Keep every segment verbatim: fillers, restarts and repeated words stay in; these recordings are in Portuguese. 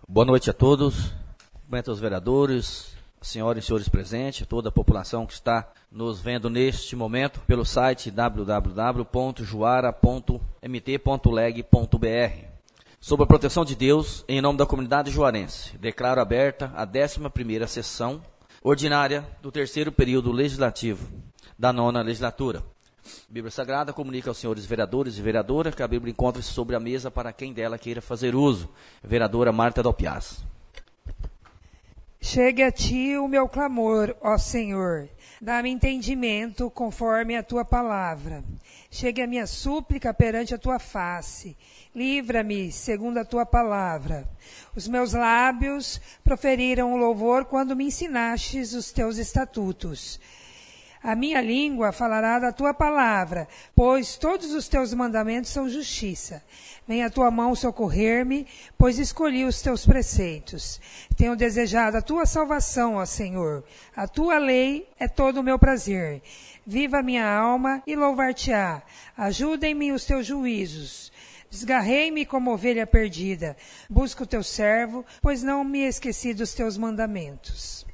Boa noite a todos, cumprimento aos vereadores, senhoras e senhores presentes, toda a população que está nos vendo neste momento pelo site w w w ponto juara ponto m t ponto leg ponto b r. Sob a proteção de Deus, em nome da comunidade juarense, declaro aberta a décima primeira sessão ordinária do terceiro período legislativo da nona legislatura. A Bíblia Sagrada comunica aos senhores vereadores e vereadora que a Bíblia encontra-se sobre a mesa para quem dela queira fazer uso. Vereadora Marta Dalpiaz. Chegue a ti o meu clamor, ó Senhor. Dá-me entendimento conforme a tua palavra. Chegue a minha súplica perante a tua face. Livra-me segundo a tua palavra. Os meus lábios proferiram o louvor quando me ensinastes os teus estatutos. A minha língua falará da tua palavra, pois todos os teus mandamentos são justiça. Venha a tua mão socorrer-me, pois escolhi os teus preceitos. Tenho desejado a tua salvação, ó Senhor. A tua lei é todo o meu prazer. Viva a minha alma e louvar-te-á. Ajudem-me os teus juízos. Desgarrei-me como ovelha perdida. Busco o teu servo, pois não me esqueci dos teus mandamentos.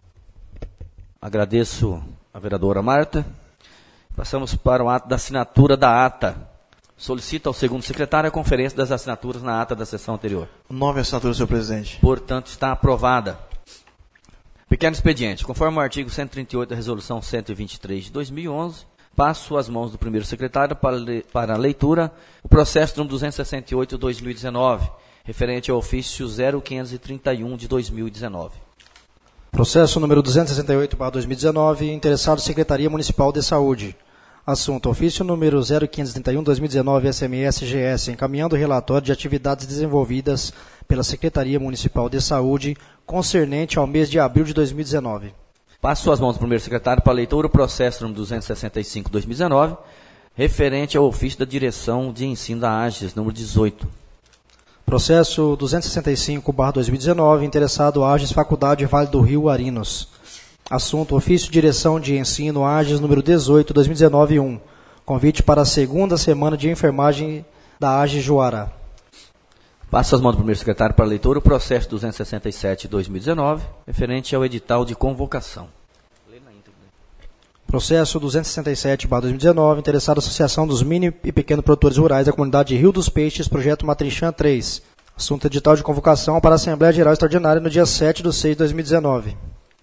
Agradeço a vereadora Marta. Passamos para o ato da assinatura da ata. Solicito ao segundo secretário a conferência das assinaturas na ata da sessão anterior. Nove assinaturas, senhor presidente. Portanto, está aprovada. Pequeno expediente. Conforme o artigo cento e trinta e oito da resolução cento e vinte e três de dois mil e onze, passo às mãos do primeiro secretário para, le para a leitura o processo número duzentos e sessenta e oito de dois mil e dezenove, referente ao ofício zero quinhentos e trinta e um de dois mil e dezenove. Processo número duzentos e sessenta e oito barra dois mil e dezenove, interessado Secretaria Municipal de Saúde. Assunto, ofício número zero quinhentos e trinta e um barra dois mil e dezenove S M S G S, encaminhando o relatório de atividades desenvolvidas pela Secretaria Municipal de Saúde, concernente ao mês de abril de dois mil e dezenove. Passo às mãos do primeiro secretário para a leitura o processo número duzentos e sessenta e cinco barra dois mil e dezenove, referente ao ofício da Direção de Ensino da AGES, número dezoito. Processo duzentos e sessenta e cinco barra dois mil e dezenove, interessado AGES Faculdade Vale do Rio Arinos. Assunto, ofício Direção de Ensino AGES número dezoito, dois mil e dezenove, um. Convite para a segunda semana de enfermagem da AGES Juara. Passo as mãos do primeiro secretário para a leitura o processo duzentos e sessenta e sete barra dois mil e dezenove, referente ao edital de convocação. Processo duzentos e sessenta e sete barra dois mil e dezenove, interessado Associação dos Mini e Pequenos Produtores Rurais da Comunidade de Rio dos Peixes, Projeto Matrinchã três. Assunto, edital de convocação para a Assembleia Geral Extraordinária no dia sete de seis de dois mil e dezenove.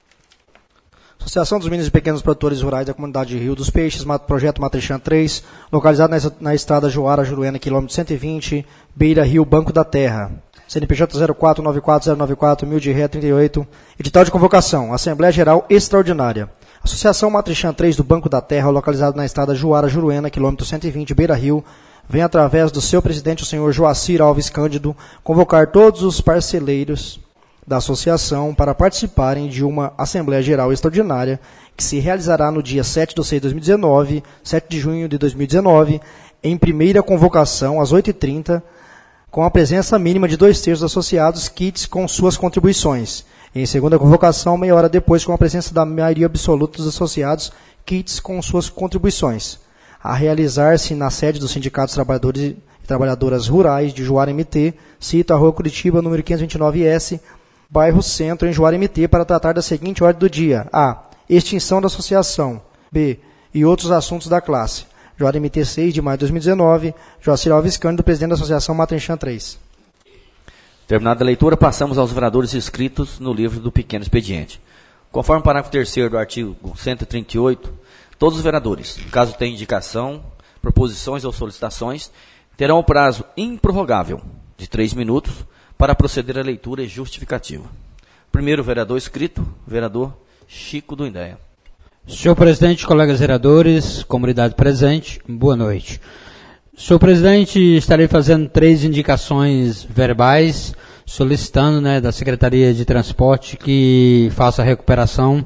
Associação dos Mini e Pequenos Produtores Rurais da Comunidade de Rio dos Peixes, Projeto Matrinchã três, localizado na, na estrada Juara-Juruena, quilômetro cento e vinte, Beira Rio, Banco da Terra. C N P J zero quatro nove quatro zero nove quatro, mil de Ré trinta e oito. Edital de convocação, Assembleia Geral Extraordinária. Associação Matrinchã três do Banco da Terra, localizado na estrada Juara-Juruena, quilômetro cento e vinte, Beira Rio, vem através do seu presidente, o senhor Joacir Alves Cândido, convocar todos os parceleiros da associação para participarem de uma Assembleia Geral Extraordinária que se realizará no dia sete de seis de dois mil e dezenove, sete de junho de dois mil e dezenove, em primeira convocação, às oito e trinta, com a presença mínima de dois terços dos associados, kits com suas contribuições. Em segunda convocação, meia hora depois, com a presença da maioria absoluta dos associados, kits com suas contribuições. A realizar-se na sede do Sindicato dos Trabalhadores e Trabalhadoras Rurais de Juara M T, cito a Rua Curitiba, número quinhentos e vinte e nove S, bairro Centro, em Juara M T, para tratar da seguinte ordem do dia. A. Extinção da associação. B. E outros assuntos da classe. Juara M T, seis de maio de dois mil e dezenove, Joacir Alves Cândido, presidente da Associação Matrinchã três. Terminada a leitura, passamos aos vereadores inscritos no livro do pequeno expediente. Conforme o parágrafo terceiro do artigo cento e trinta e oito, todos os vereadores, caso tenham indicação, proposições ou solicitações, terão o prazo improrrogável de três minutos para proceder à leitura e justificativa. Primeiro vereador inscrito, vereador Chico do Indéia. Senhor presidente, colegas vereadores, comunidade presente, boa noite. Senhor presidente, estarei fazendo três indicações verbais, solicitando, né, da Secretaria de Transporte que faça a recuperação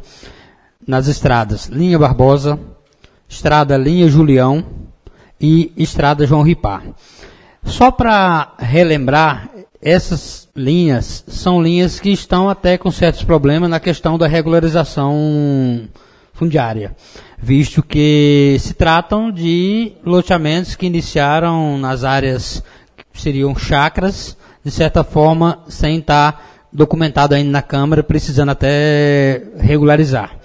nas estradas Linha Barbosa, Estrada Linha Julião e Estrada João Ripar. Só para relembrar, essas linhas são linhas que estão até com certos problemas na questão da regularização fundiária, visto que se tratam de loteamentos que iniciaram nas áreas que seriam chacras, de certa forma, sem estar documentado ainda na Câmara, precisando até regularizar.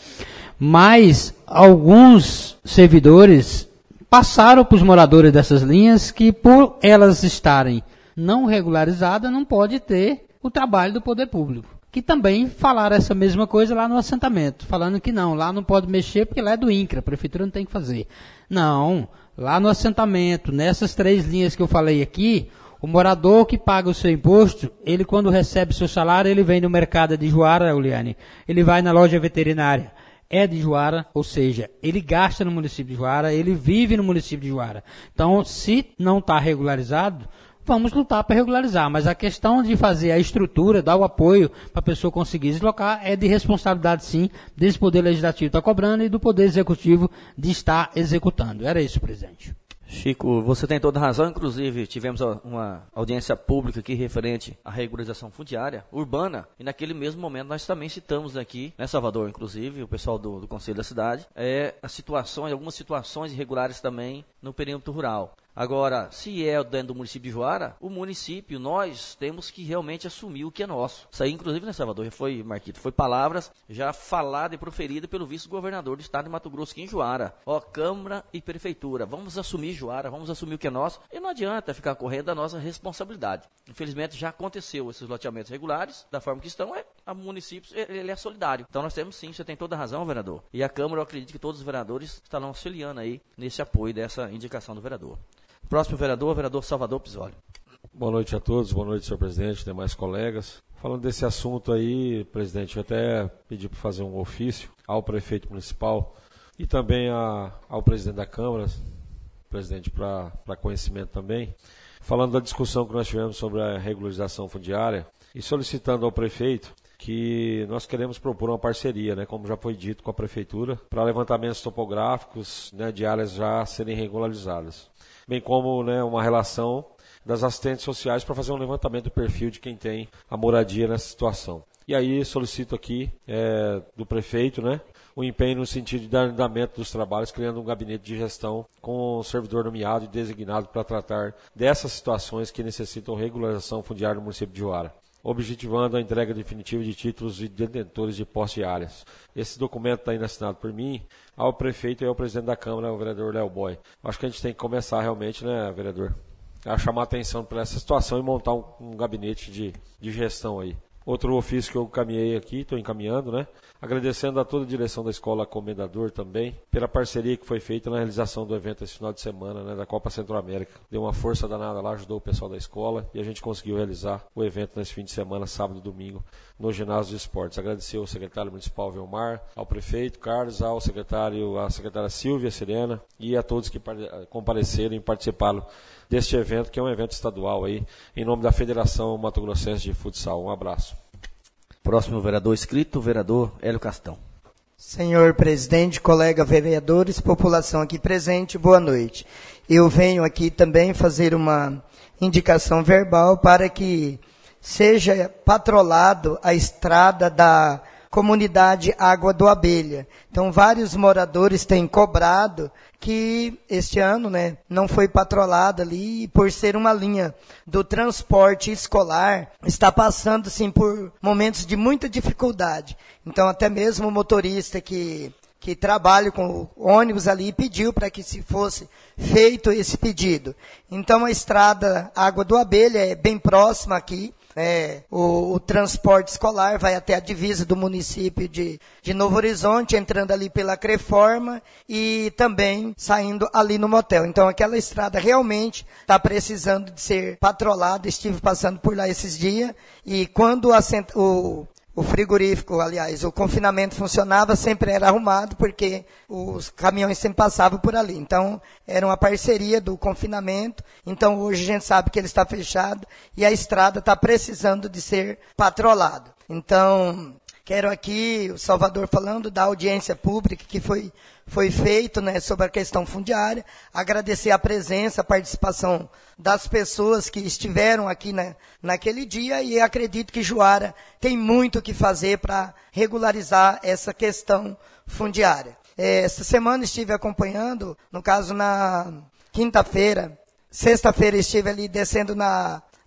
Mas alguns servidores passaram para os moradores dessas linhas que, por elas estarem não regularizadas, não pode ter o trabalho do poder público. Que também falaram essa mesma coisa lá no assentamento, falando que não, lá não pode mexer porque lá é do INCRA, a prefeitura não tem que fazer. Não, lá no assentamento, nessas três linhas que eu falei aqui, o morador que paga o seu imposto, ele quando recebe seu salário, ele vem no mercado de Juara, Uliane, ele vai na loja veterinária, é de Juara, ou seja, ele gasta no município de Juara, ele vive no município de Juara. Então, se não está regularizado, vamos lutar para regularizar, mas a questão de fazer a estrutura, dar o apoio para a pessoa conseguir deslocar é de responsabilidade, sim, desse Poder Legislativo estar cobrando e do Poder Executivo de estar executando. Era isso, presidente. Chico, você tem toda a razão, inclusive tivemos uma audiência pública aqui referente à regularização fundiária urbana, e naquele mesmo momento nós também citamos aqui, né, Salvador, inclusive, o pessoal do, do Conselho da Cidade, é, as situações, algumas situações irregulares também no perímetro rural. Agora, se é dentro do município de Juara, o município, nós temos que realmente assumir o que é nosso. Isso aí, inclusive, né, Salvador, já foi, Marquito, foi palavras já faladas e proferidas pelo vice-governador do estado de Mato Grosso aqui em Juara. Ó, Câmara e Prefeitura, vamos assumir Juara, vamos assumir o que é nosso, e não adianta ficar correndo da nossa responsabilidade. Infelizmente, já aconteceu esses loteamentos regulares, da forma que estão, é, o município, ele é solidário. Então, nós temos sim, você tem toda a razão, vereador. E a Câmara, eu acredito que todos os vereadores estarão auxiliando aí nesse apoio dessa indicação do vereador. Próximo vereador, vereador Salvador Pisoli. Boa noite a todos, boa noite, senhor presidente, demais colegas. Falando desse assunto aí, presidente, eu até pedi para fazer um ofício ao prefeito municipal e também a, ao presidente da Câmara, presidente, para conhecimento também, falando da discussão que nós tivemos sobre a regularização fundiária e solicitando ao prefeito que nós queremos propor uma parceria, né, como já foi dito, com a prefeitura, para levantamentos topográficos, né, de áreas já serem regularizadas, bem como, né, uma relação das assistentes sociais para fazer um levantamento do perfil de quem tem a moradia nessa situação. E aí solicito aqui é, do prefeito, né, o empenho no sentido de dar andamento dos trabalhos, criando um gabinete de gestão com um servidor nomeado e designado para tratar dessas situações que necessitam regularização fundiária no município de Juara, objetivando a entrega definitiva de títulos e detentores de posse de áreas. Esse documento está ainda assinado por mim, ao prefeito e ao presidente da Câmara, o vereador Léo Boy. Acho que a gente tem que começar realmente, né, vereador, a chamar atenção para essa situação e montar um, um gabinete de, de gestão aí. Outro ofício que eu caminhei aqui, estou encaminhando, né? Agradecendo a toda a direção da Escola Comendador também, pela parceria que foi feita na realização do evento esse final de semana, né, da Copa Centro-América. Deu uma força danada lá, ajudou o pessoal da escola e a gente conseguiu realizar o evento nesse fim de semana, sábado e domingo, no ginásio de esportes. Agradecer ao secretário municipal Vilmar, ao prefeito Carlos, ao secretário, à secretária Silvia Serena e a todos que compareceram e participaram deste evento, que é um evento estadual aí, em nome da Federação Mato Grossense de Futsal. Um abraço. Próximo vereador inscrito, vereador Hélio Castão. Senhor presidente, colega vereadores, população aqui presente, boa noite. Eu venho aqui também fazer uma indicação verbal para que seja patrolado a estrada da comunidade Água do Abelha. Então, vários moradores têm cobrado que este ano, né, não foi patrolada ali, por ser uma linha do transporte escolar, está passando, sim, por momentos de muita dificuldade. Então, até mesmo o motorista que, que trabalha com ônibus ali pediu para que se fosse feito esse pedido. Então, a estrada Água do Abelha é bem próxima aqui. É, o, o transporte escolar vai até a divisa do município de, de Novo Horizonte, entrando ali pela Creforma e também saindo ali no motel. Então, aquela estrada realmente está precisando de ser patrolada. Estive passando por lá esses dias e quando a, o, o frigorífico, aliás, o confinamento funcionava, sempre era arrumado porque os caminhões sempre passavam por ali. Então, era uma parceria do confinamento. Então, hoje a gente sabe que ele está fechado e a estrada está precisando de ser patrolada. Então, quero aqui, o Salvador falando da audiência pública que foi, foi feita, né, sobre a questão fundiária, agradecer a presença, a participação das pessoas que estiveram aqui, né, naquele dia, e acredito que Juara tem muito o que fazer para regularizar essa questão fundiária. Essa semana estive acompanhando, no caso na quinta-feira, sexta-feira estive ali descendo na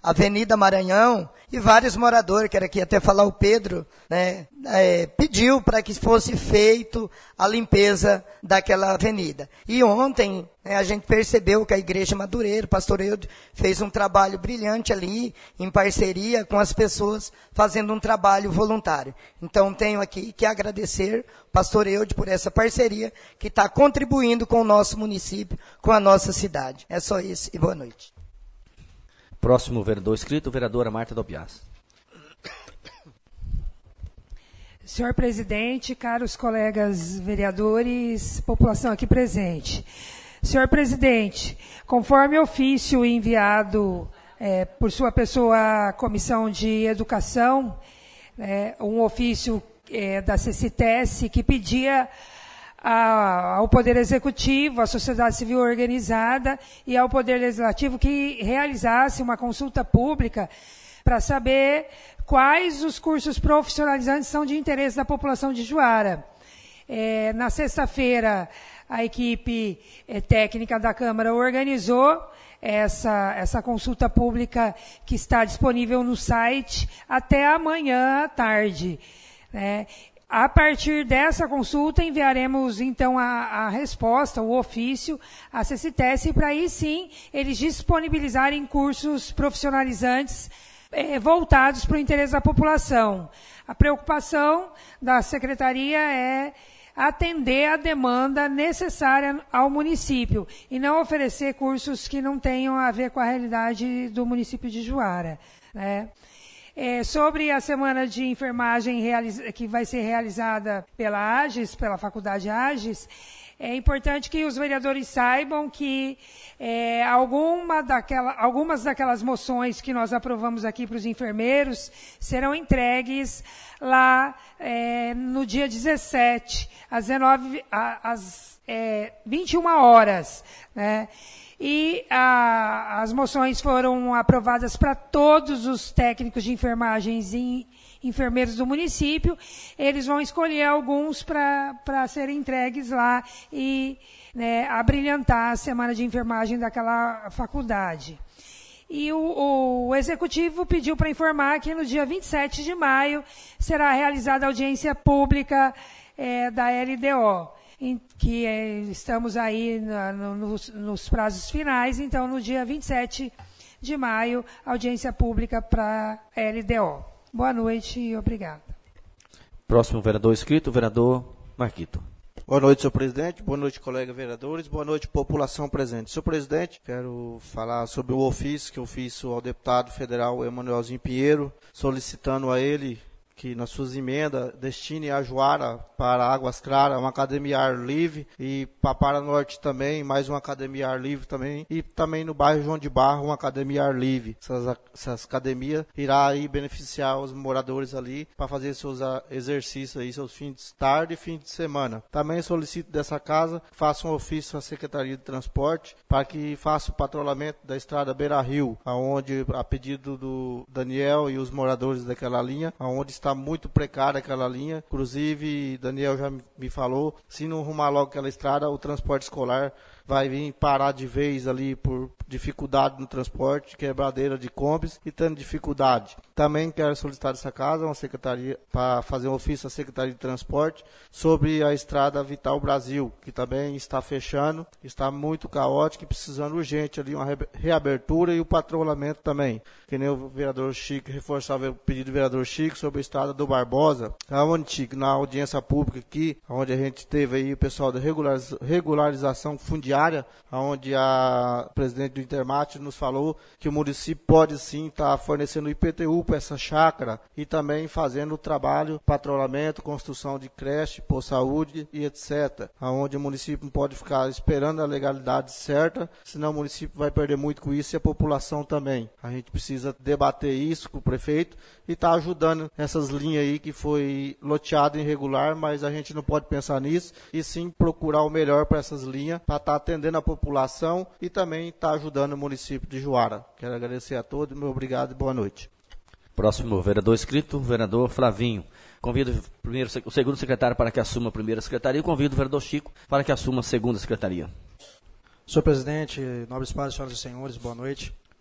Avenida Maranhão, e vários moradores, quero aqui até falar o Pedro, né, é, pediu para que fosse feito a limpeza daquela avenida. E ontem, né, a gente percebeu que a Igreja Madureira, o pastor Eudes, fez um trabalho brilhante ali, em parceria com as pessoas, fazendo um trabalho voluntário. Então, tenho aqui que agradecer o pastor Eudes por essa parceria, que está contribuindo com o nosso município, com a nossa cidade. É só isso, e boa noite. Próximo vereador inscrito, vereadora Marta Dopias. Senhor presidente, caros colegas vereadores, população aqui presente. Senhor presidente, conforme ofício enviado é, por sua pessoa à Comissão de Educação, é, um ofício é, da C C T E S que pedia A, ao Poder Executivo, à sociedade civil organizada e ao Poder Legislativo que realizasse uma consulta pública para saber quais os cursos profissionalizantes são de interesse da população de Juara. É, na sexta-feira, a equipe é, técnica da Câmara organizou essa, essa consulta pública que está disponível no site até amanhã à tarde, né? A partir dessa consulta, enviaremos, então, a, a resposta, o ofício, à C C T E S, para aí, sim, eles disponibilizarem cursos profissionalizantes eh, voltados para o interesse da população. A preocupação da Secretaria é atender a demanda necessária ao município e não oferecer cursos que não tenham a ver com a realidade do município de Juara, né? É, sobre a semana de enfermagem que vai ser realizada pela AGES, pela Faculdade AGES, é importante que os vereadores saibam que é, alguma daquela, algumas daquelas moções que nós aprovamos aqui para os enfermeiros serão entregues lá é, no dia dezessete, às, dezenove, às é, vinte e uma horas, né? E a, as moções foram aprovadas para todos os técnicos de enfermagens e enfermeiros do município. Eles vão escolher alguns para serem entregues lá e, né, abrilhantar a semana de enfermagem daquela faculdade. E o, o Executivo pediu para informar que no dia vinte e sete de maio será realizada a audiência pública é, da L D O. Em que é, estamos aí na, no, nos, nos prazos finais, então no dia vinte e sete de maio, audiência pública para a L D O. Boa noite e obrigada. Próximo vereador inscrito, vereador Marquito. Boa noite, senhor presidente. Boa noite, colegas vereadores. Boa noite, população presente. Senhor presidente, quero falar sobre o ofício que eu fiz ao deputado federal Emanuelzinho Pinheiro, solicitando a ele que nas suas emendas destine a Juara para Águas Claras uma academia ar livre e para Paranorte também, mais uma academia ar livre também, e também no bairro João de Barro uma academia ar livre. Essas, essas academias irá aí beneficiar os moradores ali para fazer seus exercícios aí, seus fins de tarde e fins de semana. Também solicito dessa casa que faça um ofício à Secretaria de Transporte para que faça o patrulhamento da estrada Beira Rio, aonde a pedido do Daniel e os moradores daquela linha, aonde está muito precária aquela linha. Inclusive, Daniel já me falou, se não arrumar logo aquela estrada, o transporte escolar vai vir parar de vez ali por dificuldade no transporte, quebradeira de combis e tendo dificuldade. Também quero solicitar essa casa, uma secretaria, para fazer um ofício à Secretaria de Transporte sobre a estrada Vital Brasil, que também está fechando, está muito caótica e precisando urgente ali uma reabertura e o patrulhamento também. Que nem o vereador Chico, reforçar o pedido do vereador Chico sobre a estrada do Barbosa, aonde, Chico, na audiência pública aqui, onde a gente teve aí o pessoal da regulariza- regularização fundiária, onde a presidente do Intermate nos falou que o município pode sim estar fornecendo I P T U para essa chácara e também fazendo o trabalho, patrulhamento, construção de creche, por saúde e etcétera. Onde o município não pode ficar esperando a legalidade certa, senão o município vai perder muito com isso e a população também. A gente precisa debater isso com o prefeito e estar tá ajudando essas linhas aí que foi loteado irregular, mas a gente não pode pensar nisso e sim procurar o melhor para essas linhas, para estar tá atendendo a população e também estar tá ajudando o município de Juara. Quero agradecer a todos, meu obrigado e boa noite. Próximo vereador inscrito, vereador Flavinho. Convido o, primeiro, o segundo secretário para que assuma a primeira secretaria e convido o vereador Chico para que assuma a segunda secretaria. Senhor presidente, nobres padres, senhoras e senhores, boa noite.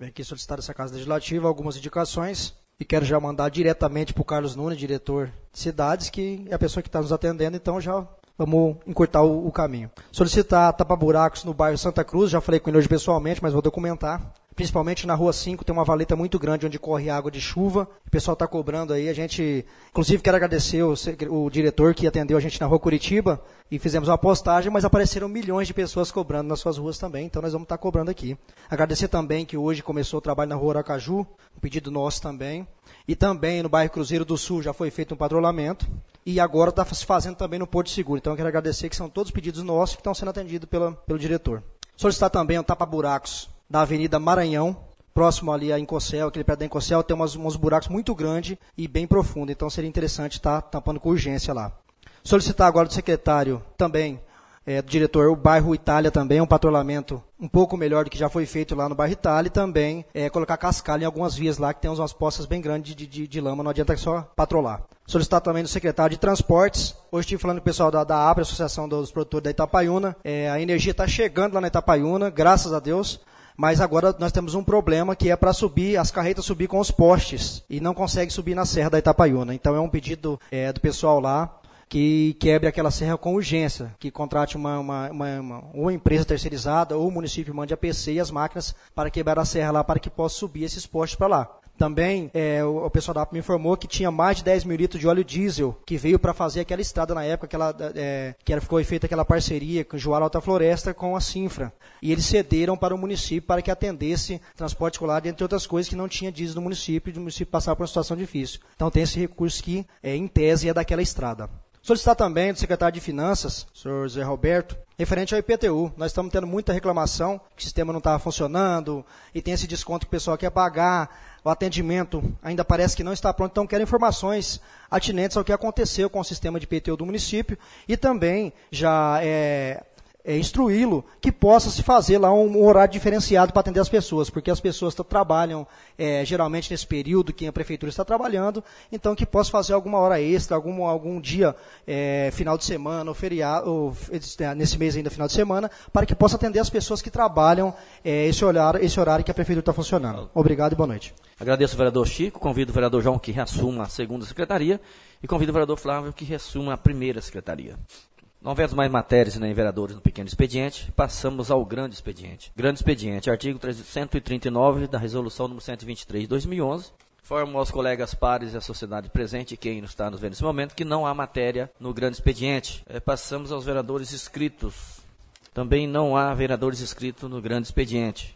Venho aqui solicitar essa Casa Legislativa algumas indicações e quero já mandar diretamente para o Carlos Nunes, diretor de cidades, que é a pessoa que está nos atendendo, então já vamos encurtar o, o caminho. Solicitar tapa-buracos no bairro Santa Cruz, já falei com ele hoje pessoalmente, mas vou documentar. Principalmente na Rua cinco, tem uma valeta muito grande onde corre água de chuva. O pessoal está cobrando aí. A gente, inclusive, quero agradecer o, o diretor que atendeu a gente na Rua Curitiba e fizemos uma postagem, mas apareceram milhões de pessoas cobrando nas suas ruas também, então nós vamos estar tá cobrando aqui. Agradecer também que hoje começou o trabalho na Rua Aracaju, um pedido nosso também. E também no bairro Cruzeiro do Sul já foi feito um patrulhamento. E agora está se fazendo também no Porto Seguro. Então eu quero agradecer que são todos pedidos nossos que estão sendo atendidos pela, pelo diretor. Solicitar também um tapa-buracos da Avenida Maranhão, próximo ali a Incocel, aquele prédio da Incocel, tem umas, uns buracos muito grandes e bem profundos, então seria interessante estar tampando com urgência lá. Solicitar agora do secretário também, é, do diretor, o bairro Itália também, um patrulhamento um pouco melhor do que já foi feito lá no bairro Itália, e também é, colocar cascalho em algumas vias lá, que tem umas poças bem grandes de, de, de lama, não adianta só patrolar. Solicitar também do secretário de Transportes, hoje estive falando com o pessoal da, da A B R A, Associação dos Produtores da Itapaiúna, é, a energia está chegando lá na Itapaiúna, graças a Deus. Mas agora nós temos um problema que é para subir, as carretas subir com os postes e não consegue subir na serra da Itapaiúna. Então é um pedido é, do pessoal lá que quebre aquela serra com urgência, que contrate uma, uma, uma, uma, uma empresa terceirizada ou o município mande a P C e as máquinas para quebrar a serra lá para que possa subir esses postes para lá. Também é, o, o pessoal da A P me informou que tinha mais de dez mil litros de óleo diesel que veio para fazer aquela estrada na época, aquela, é, que era, ficou feita aquela parceria com o Juara Alta Floresta com a Sinfra. E eles cederam para o município para que atendesse transporte escolar, entre outras coisas que não tinha diesel no município, e o município passava por uma situação difícil. Então tem esse recurso que, é, em tese, é daquela estrada. Solicitar também do secretário de Finanças, senhor Zé Roberto, referente ao I P T U. Nós estamos tendo muita reclamação, que o sistema não estava funcionando, e tem esse desconto que o pessoal quer pagar, o atendimento ainda parece que não está pronto, então quero informações atinentes ao que aconteceu com o sistema de I P T U do município, e também já é, é, instruí-lo que possa se fazer lá um, um horário diferenciado para atender as pessoas, porque as pessoas trabalham é, geralmente nesse período que a prefeitura está trabalhando, então que possa fazer alguma hora extra, algum, algum dia, é, final de semana, ou feriado, ou, nesse mês ainda final de semana, para que possa atender as pessoas que trabalham é, esse, horário, esse horário que a prefeitura está funcionando. Obrigado e boa noite. Agradeço o vereador Chico, convido o vereador João que reassuma a segunda secretaria e convido o vereador Flávio que reassuma a primeira secretaria. Não havendo mais matérias nem vereadores no pequeno expediente, passamos ao grande expediente. Grande expediente, artigo cento e trinta e nove da resolução número cento e vinte e três de dois mil e onze. Informo aos colegas pares e à sociedade presente, quem está nos vendo nesse momento, que não há matéria no grande expediente. É, passamos aos vereadores inscritos. Também não há vereadores inscritos no grande expediente.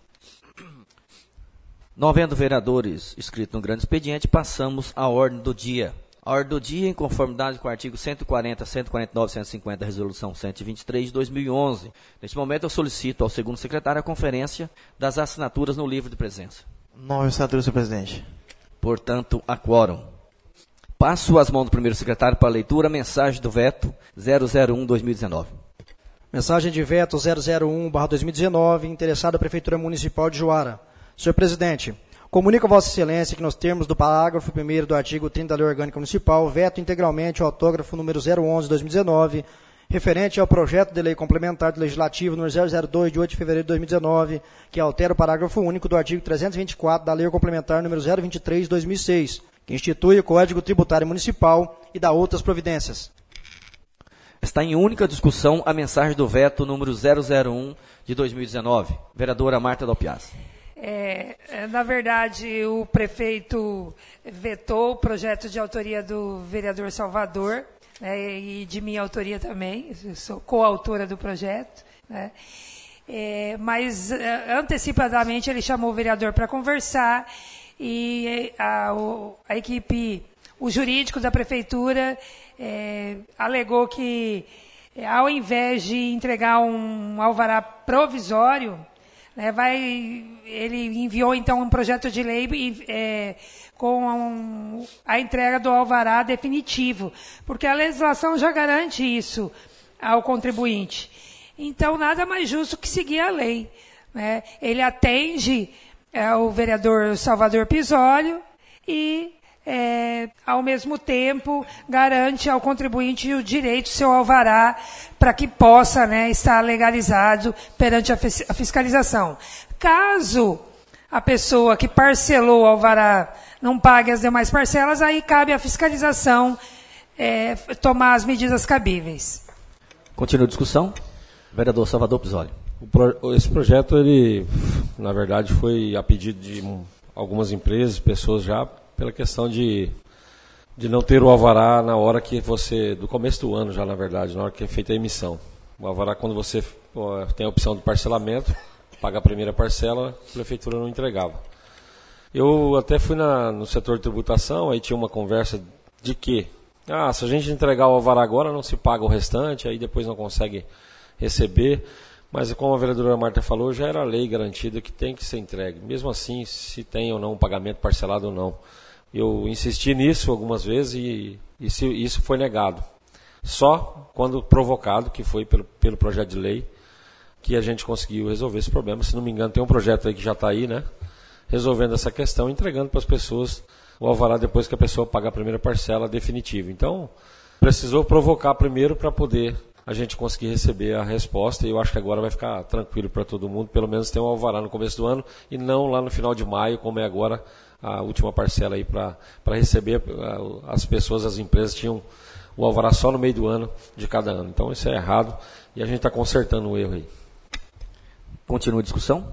Não havendo vereadores inscritos no grande expediente, passamos à ordem do dia. A ordem do dia, em conformidade com o artigo cento e quarenta, cento e quarenta e nove e cento e cinquenta da Resolução cento e vinte e três de dois mil e onze. Neste momento, eu solicito ao segundo secretário a conferência das assinaturas no livro de presença. Nove assinaturas, senhor presidente. Portanto, há quórum. Passo as mãos do primeiro secretário para a leitura, mensagem do veto zero zero um barra dois mil e dezenove. Mensagem de veto zero zero um barra dois mil e dezenove, interessada a Prefeitura Municipal de Juara. Senhor presidente, comunico a Vossa Excelência que nos termos do parágrafo primeiro do artigo trinta da Lei Orgânica Municipal, veto integralmente o autógrafo número zero onze barra dois mil e dezenove, referente ao projeto de lei complementar do Legislativo número zero zero dois, de oito de fevereiro de dois mil e dezenove, que altera o parágrafo único do artigo trezentos e vinte e quatro da Lei Complementar número zero vinte e três de dois mil e seis, que institui o Código Tributário Municipal e dá outras providências. Está em única discussão a mensagem do veto número zero zero um de dois mil e dezenove. Vereadora Marta Dalpiaz. É, na verdade, o prefeito vetou o projeto de autoria do vereador Salvador, né, e de minha autoria também, eu sou coautora do projeto, né, é, mas antecipadamente ele chamou o vereador para conversar e a, a equipe, o jurídico da prefeitura é, alegou que ao invés de entregar um alvará provisório, né, vai, ele enviou, então, um projeto de lei é, com um, a entrega do alvará definitivo, porque a legislação já garante isso ao contribuinte. Então, nada mais justo que seguir a lei, né? Ele atende é, o vereador Salvador Pisólio e, é, ao mesmo tempo, garante ao contribuinte o direito, seu alvará, para que possa, né, estar legalizado perante a fiscalização. Caso a pessoa que parcelou o alvará não pague as demais parcelas, aí cabe a fiscalização é, tomar as medidas cabíveis. Continua a discussão. Vereador Salvador Pisoli. O pro, esse projeto, ele, na verdade, foi a pedido de algumas empresas, pessoas já, pela questão de, de não ter o alvará na hora que você, do começo do ano já, na verdade, na hora que é feita a emissão. O alvará, quando você ó, tem a opção de parcelamento, paga a primeira parcela, a prefeitura não entregava. Eu até fui na, no setor de tributação, aí tinha uma conversa de que, ah, se a gente entregar o alvará agora, não se paga o restante, aí depois não consegue receber. Mas, como a vereadora Marta falou, já era lei garantida que tem que ser entregue. Mesmo assim, se tem ou não um pagamento parcelado ou não. Eu insisti nisso algumas vezes e, e se, isso foi negado. Só quando provocado, que foi pelo, pelo projeto de lei, que a gente conseguiu resolver esse problema. Se não me engano, tem um projeto aí que já está aí, né? Resolvendo essa questão, entregando para as pessoas o alvará depois que a pessoa paga a primeira parcela definitiva. Então, precisou provocar primeiro para poder a gente conseguir receber a resposta, e eu acho que agora vai ficar tranquilo para todo mundo, pelo menos ter um alvará no começo do ano, e não lá no final de maio, como é agora a última parcela aí para receber. As pessoas, as empresas tinham o alvará só no meio do ano de cada ano. Então isso é errado, e a gente está consertando o erro aí. Continua a discussão?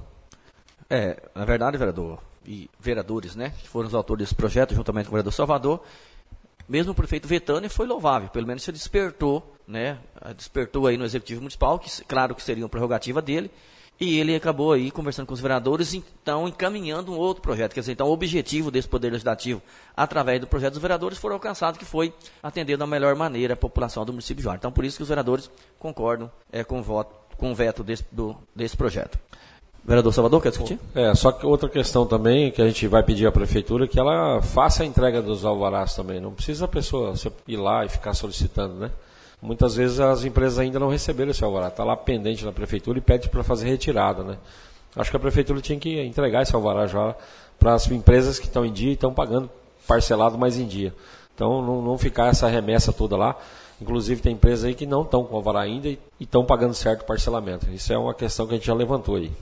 É, na verdade, vereador, e vereadores, né, que foram os autores desse projeto, juntamente com o vereador Salvador, mesmo o prefeito vetando, foi louvável, pelo menos se despertou, né, despertou aí no Executivo Municipal, que claro que seria uma prerrogativa dele, e ele acabou aí conversando com os vereadores, então encaminhando um outro projeto, quer dizer, então o objetivo desse Poder Legislativo, através do projeto dos vereadores, foi alcançado, que foi atender da melhor maneira a população do município de Juara. Então por isso que os vereadores concordam é, com, o voto, com o veto desse, do, desse projeto. Vereador Salvador, quer discutir? É, só que outra questão também, que a gente vai pedir à prefeitura, que ela faça a entrega dos alvarás também. Não precisa a pessoa ir lá e ficar solicitando, né? Muitas vezes as empresas ainda não receberam esse alvará, está lá pendente na prefeitura e pede para fazer retirada, né? Acho que a prefeitura tinha que entregar esse alvará já para as empresas que estão em dia e estão pagando parcelado mais em dia. Então não, não ficar essa remessa toda lá. Inclusive tem empresas aí que não estão com alvará ainda e estão pagando certo parcelamento. Isso é uma questão que a gente já levantou aí.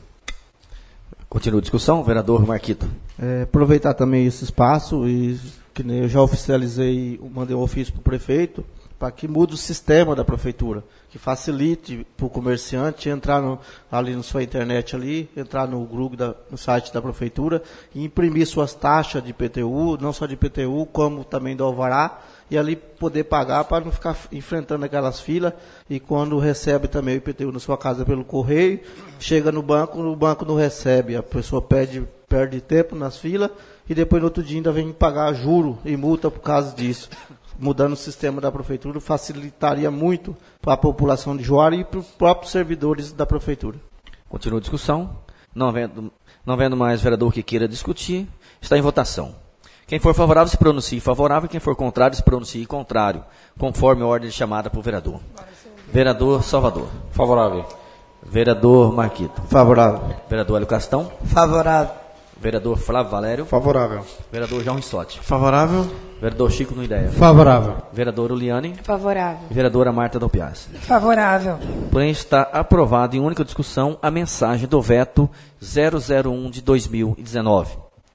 Continua a discussão, vereador Marquito. É, aproveitar também esse espaço e que eu já oficializei, mandei um ofício para o prefeito, para que mude o sistema da prefeitura, que facilite para o comerciante entrar no, ali na sua internet, ali, entrar no grupo, da, no site da prefeitura e imprimir suas taxas de I P T U, não só de I P T U, como também do alvará, e ali poder pagar para não ficar enfrentando aquelas filas, e quando recebe também o I P T U na sua casa pelo correio, chega no banco, o banco não recebe, a pessoa perde, perde tempo nas filas, e depois no outro dia ainda vem pagar juro e multa por causa disso. Mudando o sistema da prefeitura, facilitaria muito para a população de Juara e para os próprios servidores da prefeitura. Continua a discussão. Não havendo, não havendo mais vereador que queira discutir, está em votação. Quem for favorável se pronuncie favorável, quem for contrário se pronuncie contrário, conforme a ordem de chamada por vereador. Vereador Salvador. Favorável. Vereador Marquito. Favorável. Vereador Hélio Castão. Favorável. Vereador Flávio Valério. Favorável. Vereador João Rissotti. Favorável. Vereador Chico Nuideia. Favorável. Vereadora Uliane. Favorável. Vereadora Marta Dalpiaz. Favorável. Porém, está aprovado em única discussão a mensagem do veto zero zero um de dois mil e dezenove.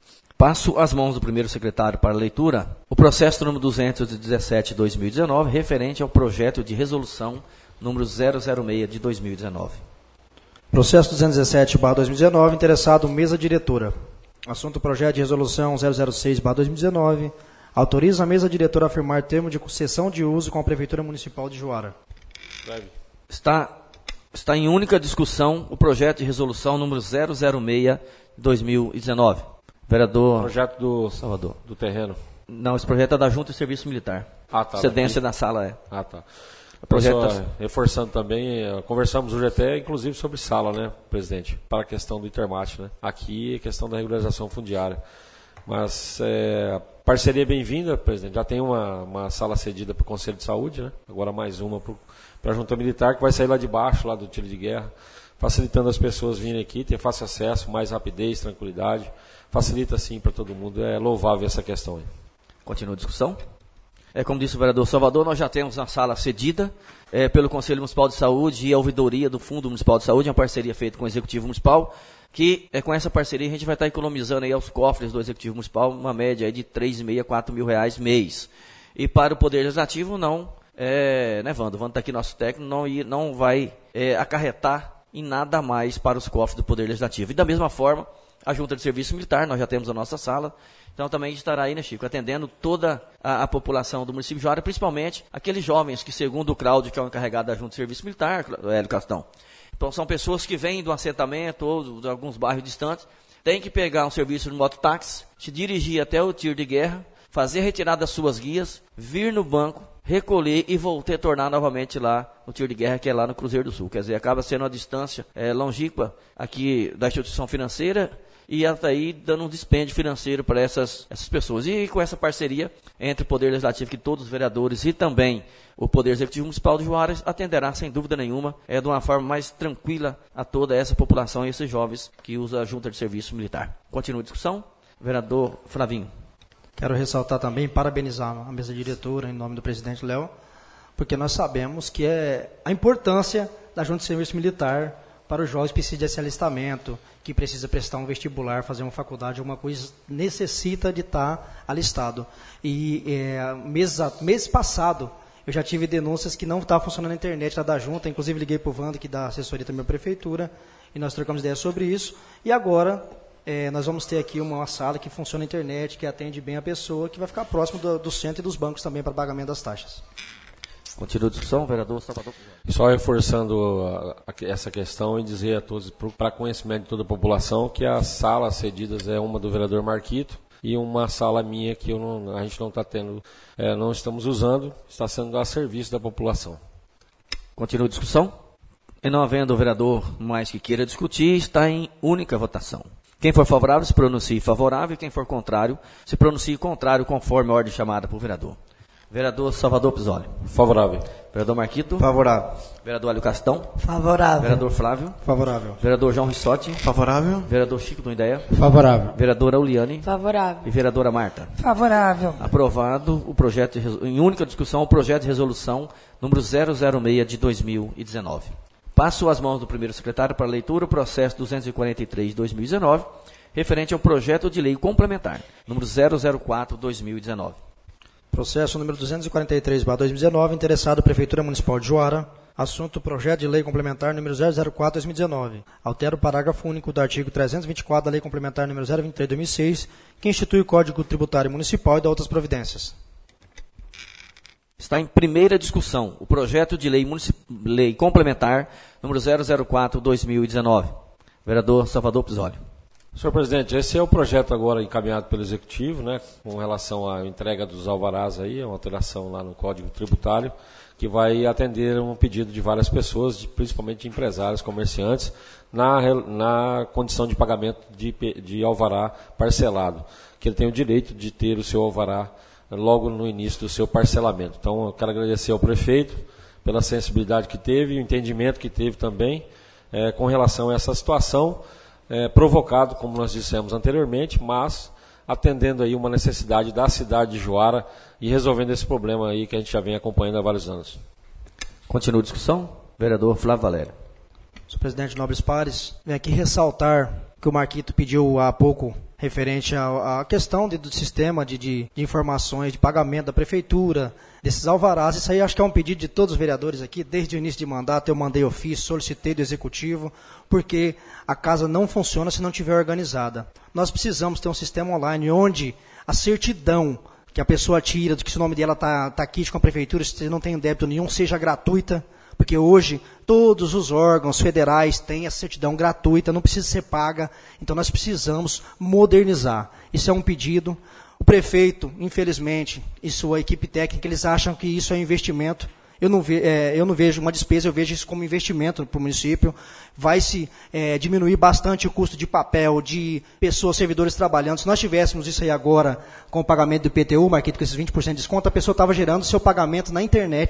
Passo às mãos do primeiro secretário para leitura o processo número duzentos e dezessete de dois mil e dezenove, referente ao projeto de resolução número zero zero seis de dois mil e dezenove. Processo duzentos e dezessete barra dois mil e dezenove, interessado mesa diretora. Assunto projeto de resolução zero zero seis barra dois mil e dezenove, autoriza a mesa diretora a firmar termo de concessão de uso com a Prefeitura Municipal de Juara. Está, está em única discussão o projeto de resolução número zero zero seis de dois mil e dezenove. Vereador Projeto do Salvador. Do terreno. Não, esse projeto é da Junta de Serviço Militar. Ah, tá. Cedência da sala é. Ah, tá. O projeto Pessoal, tá... reforçando também, conversamos hoje até, inclusive, sobre sala, né, presidente, para a questão do Intermate, né? Aqui, a questão da regularização fundiária. Mas, é, parceria bem-vinda, presidente. Já tem uma, uma sala cedida para o Conselho de Saúde, né? Agora mais uma para a Junta Militar, que vai sair lá de baixo, lá do tiro de guerra, facilitando as pessoas virem aqui, ter fácil acesso, mais rapidez, tranquilidade. Facilita, sim, para todo mundo. É louvável essa questão aí. Continua a discussão. É, como disse o vereador Salvador, nós já temos a sala cedida é, pelo Conselho Municipal de Saúde e a ouvidoria do Fundo Municipal de Saúde, uma parceria feita com o Executivo Municipal, que é, com essa parceria a gente vai estar economizando aí aos cofres do Executivo Municipal uma média aí de três e meio a quatro mil reais mês. E para o Poder Legislativo não, é, né, Wando? O Wando está aqui, nosso técnico, não, não vai é, acarretar em nada mais para os cofres do Poder Legislativo. E da mesma forma, a Junta de Serviço Militar, nós já temos a nossa sala, então também estará aí, né, Chico, atendendo toda a, a população do município de Juara, principalmente aqueles jovens que, segundo o Cláudio, que é o encarregado da Junta de Serviço Militar, Hélio Castão, então são pessoas que vêm do assentamento ou de alguns bairros distantes, têm que pegar um serviço de mototáxi, se dirigir até o tiro de guerra, fazer a retirada das suas guias, vir no banco, recolher e voltar a tornar novamente lá no tiro de guerra, que é lá no Cruzeiro do Sul. Quer dizer, acaba sendo uma distância é, longínqua aqui da instituição financeira e até aí dando um dispêndio financeiro para essas, essas pessoas. E com essa parceria entre o Poder Legislativo, que todos os vereadores e também o Poder Executivo Municipal de Juara atenderá, sem dúvida nenhuma, é, de uma forma mais tranquila a toda essa população e esses jovens que usam a Junta de Serviço Militar. Continua a discussão. Vereador Flavinho. Quero ressaltar também, parabenizar a mesa diretora, em nome do presidente Léo, porque nós sabemos que é a importância da Junta de Serviço Militar para os jovens que precisam desse alistamento, que precisa prestar um vestibular, fazer uma faculdade, alguma coisa, necessita de estar alistado. E é, mês, mês passado, eu já tive denúncias que não estava funcionando a internet lá da Junta, inclusive liguei para o Wando, que dá assessoria também à Prefeitura, e nós trocamos ideias sobre isso, e agora é, nós vamos ter aqui uma sala que funciona a internet, que atende bem a pessoa, que vai ficar próximo do, do centro e dos bancos também para pagamento das taxas. Continua a discussão, vereador Salvador. Só reforçando a, a, essa questão e dizer a todos, para conhecimento de toda a população, que as salas cedidas é uma do vereador Marquito e uma sala minha que eu não, a gente não está tendo, é, não estamos usando, está sendo a serviço da população. Continua a discussão. E não havendo o vereador mais que queira discutir, está em única votação. Quem for favorável se pronuncie favorável e quem for contrário se pronuncie contrário, conforme a ordem chamada por vereador. Vereador Salvador Pisoli. Favorável. Vereador Marquito. Favorável. Vereador Hélio Castão. Favorável. Vereador Flávio. Favorável. Vereador João Rissotti. Favorável. Vereador Chico do Ideia. Favorável. Vereadora Uliane. Favorável. E vereadora Marta. Favorável. Aprovado o projeto de, em única discussão o projeto de resolução número zero zero seis de dois mil e dezenove. Passo às mãos do primeiro secretário para leitura o processo duzentos e quarenta e três de dois mil e dezenove, referente ao projeto de lei complementar número zero zero quatro de dois mil e dezenove. Processo número duzentos e quarenta e três barra dois mil e dezenove, interessado Prefeitura Municipal de Juara. Assunto: projeto de lei complementar número zero zero quatro de dois mil e dezenove. Altera o parágrafo único do artigo trezentos e vinte e quatro da lei complementar número zero vinte e três de dois mil e seis, que institui o Código Tributário Municipal e da outras providências. Está em primeira discussão o projeto de lei, municip... lei complementar número zero zero quatro de dois mil e dezenove. Vereador Salvador Pisoli. Senhor presidente, esse é o projeto agora encaminhado pelo Executivo, né, com relação à entrega dos alvarás aí, uma alteração lá no Código Tributário, que vai atender um pedido de várias pessoas, de, principalmente de empresários, comerciantes, na, na condição de pagamento de, de alvará parcelado, que ele tem o direito de ter o seu alvará logo no início do seu parcelamento. Então, eu quero agradecer ao prefeito pela sensibilidade que teve e o entendimento que teve também é, com relação a essa situação, É, provocado, como nós dissemos anteriormente, mas atendendo aí uma necessidade da cidade de Juara e resolvendo esse problema aí que a gente já vem acompanhando há vários anos. Continua a discussão. Vereador Flávio Valério. Senhor presidente Nobres Pares, venho aqui ressaltar que o Marquito pediu há pouco referente à, à questão de, do sistema de, de, de informações, de pagamento da prefeitura, desses alvarás. Isso aí acho que é um pedido de todos os vereadores aqui, desde o início de mandato eu mandei ofício, solicitei do executivo, porque a casa não funciona se não estiver organizada. Nós precisamos ter um sistema online onde a certidão que a pessoa tira, de que o nome dela está tá aqui com a prefeitura, se não tem débito nenhum, seja gratuita, porque hoje todos os órgãos federais têm a certidão gratuita, não precisa ser paga, então nós precisamos modernizar. Isso é um pedido. O prefeito, infelizmente, e sua equipe técnica, eles acham que isso é um investimento. Eu não, ve, é, eu não vejo uma despesa, eu vejo isso como investimento para o município. Vai se é, diminuir bastante o custo de papel, de pessoas, servidores trabalhando. Se nós tivéssemos isso aí agora com o pagamento do I P T U, Marquito, com esses vinte por cento de desconto, a pessoa estava gerando seu pagamento na internet,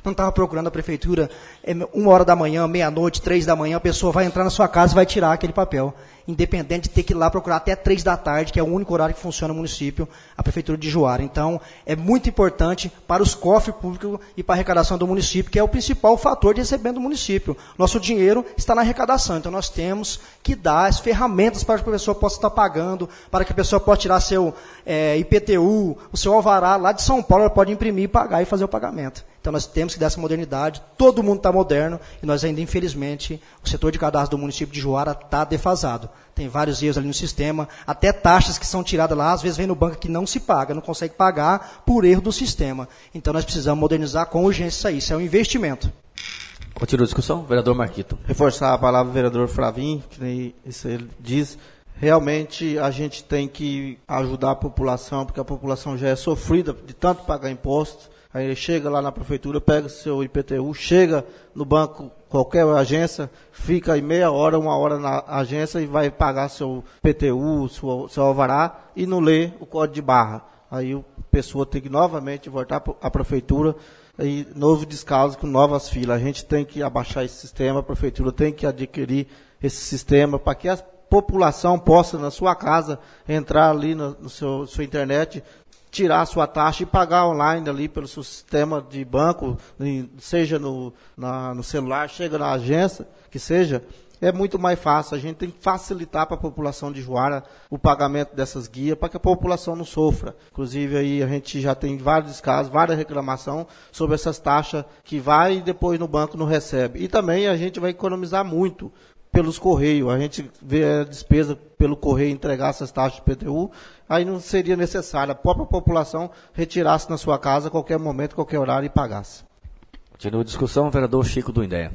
não estava procurando a prefeitura, é, uma hora da manhã, meia-noite, três da manhã, a pessoa vai entrar na sua casa e vai tirar aquele papel, independente de ter que ir lá procurar até três da tarde, que é o único horário que funciona no município, a prefeitura de Juara. Então, é muito importante para os cofres públicos e para a arrecadação do município, que é o principal fator de recebimento do município. Nosso dinheiro está na arrecadação, então nós temos que dar as ferramentas para que a pessoa possa estar pagando, para que a pessoa possa tirar seu é, I P T U, o seu alvará lá de São Paulo, ela pode imprimir, pagar e fazer o pagamento. Então nós temos que dar essa modernidade, todo mundo está moderno, e nós ainda, infelizmente, o setor de cadastro do município de Juara está defasado. Tem vários erros ali no sistema, até taxas que são tiradas lá, às vezes vem no banco que não se paga, não consegue pagar por erro do sistema. Então nós precisamos modernizar com urgência isso aí, isso é um investimento. Continua a discussão, vereador Marquito. Reforçar a palavra do vereador Flavinho, que nem isso ele diz. Realmente a gente tem que ajudar a população, porque a população já é sofrida de tanto pagar impostos. Aí ele chega lá na prefeitura, pega seu I P T U, chega no banco, qualquer agência, fica aí meia hora, uma hora na agência e vai pagar seu I P T U, seu, seu alvará e não lê o código de barra. Aí a pessoa tem que novamente voltar à prefeitura e novo descaso com novas filas. A gente tem que abaixar esse sistema, a prefeitura tem que adquirir esse sistema para que a população possa, na sua casa, entrar ali no, no seu sua internet, tirar a sua taxa e pagar online ali pelo seu sistema de banco, seja no, na, no celular, chega na agência, que seja, é muito mais fácil. A gente tem que facilitar para a população de Juara o pagamento dessas guias, para que a população não sofra. Inclusive, aí a gente já tem vários casos, várias reclamações sobre essas taxas que vai e depois no banco não recebe. E também a gente vai economizar muito pelos correios. A gente vê a despesa pelo correio entregar essas taxas de I P T U, aí não seria necessário. A própria população retirasse na sua casa a qualquer momento, qualquer horário e pagasse. Continua a discussão, vereador Chico do Indéia.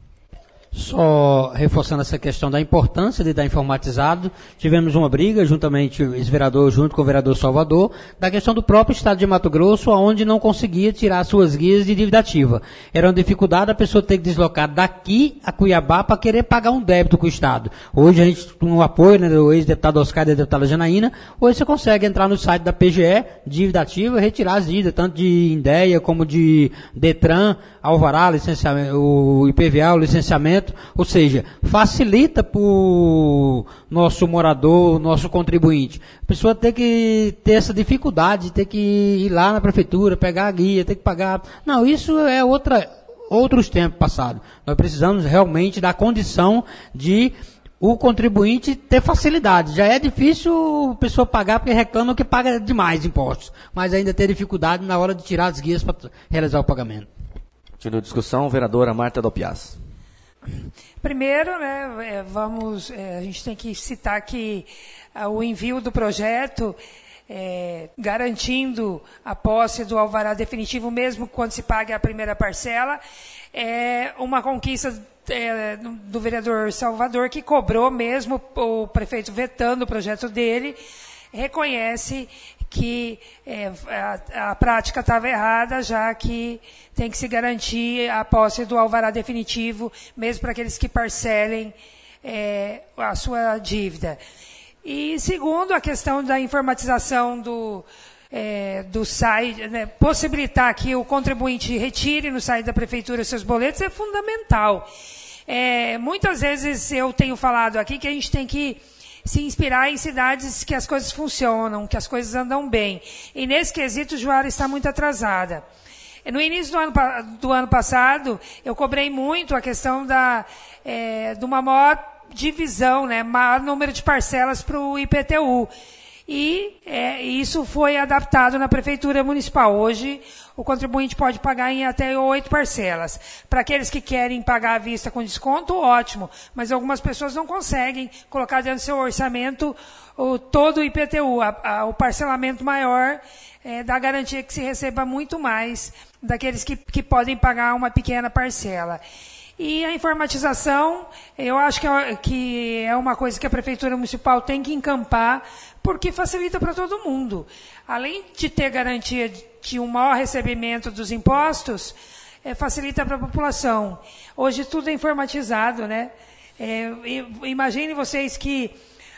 Só reforçando essa questão da importância de estar informatizado, tivemos uma briga, juntamente, esse vereador, junto com o vereador Salvador, da questão do próprio estado de Mato Grosso, onde não conseguia tirar suas guias de dívida ativa. Era uma dificuldade a pessoa ter que deslocar daqui a Cuiabá para querer pagar um débito com o estado. Hoje a gente, com o apoio, né, do ex-deputado Oscar e da deputada Janaína, hoje você consegue entrar no site da P G E, dívida ativa, e retirar as dívidas, tanto de Indéia como de Detran, alvará, licenciamento, o I P V A, o licenciamento. Ou seja, facilita para o nosso morador, nosso contribuinte. A pessoa tem que ter essa dificuldade, ter que ir lá na prefeitura, pegar a guia, ter que pagar. Não, isso é outra, outros tempos passados. Nós precisamos realmente da condição de o contribuinte ter facilidade. Já é difícil a pessoa pagar porque reclama que paga demais impostos, mas ainda ter dificuldade na hora de tirar as guias para realizar o pagamento. Continua a discussão, vereadora Marta Dopias. Primeiro, né, vamos, a gente tem que citar que o envio do projeto, é, garantindo a posse do alvará definitivo, mesmo quando se pague a primeira parcela, é uma conquista é, do vereador Salvador, que cobrou mesmo, o prefeito vetando o projeto dele, reconhece que é, a, a prática estava errada, já que tem que se garantir a posse do alvará definitivo, mesmo para aqueles que parcelem é, a sua dívida. E segundo, a questão da informatização do, é, do site, né, possibilitar que o contribuinte retire no site da prefeitura seus boletos é fundamental. É, muitas vezes eu tenho falado aqui que a gente tem que se inspirar em cidades que as coisas funcionam, que as coisas andam bem. E nesse quesito, Juara está muito atrasada. No início do ano, do ano passado, eu cobrei muito a questão da, é, de uma maior divisão, né, maior número de parcelas para o I P T U. E é, isso foi adaptado na Prefeitura Municipal. Hoje, o contribuinte pode pagar em até oito parcelas. Para aqueles que querem pagar à vista com desconto, ótimo. Mas algumas pessoas não conseguem colocar dentro do seu orçamento o, todo o I P T U. A, a, o parcelamento maior é, dá garantia que se receba muito mais daqueles que, que podem pagar uma pequena parcela. E a informatização, eu acho que é, que é uma coisa que a Prefeitura Municipal tem que encampar, porque facilita para todo mundo. Além de ter garantia de um maior recebimento dos impostos, é, facilita para a população. Hoje tudo é informatizado, né? É, imagine vocês que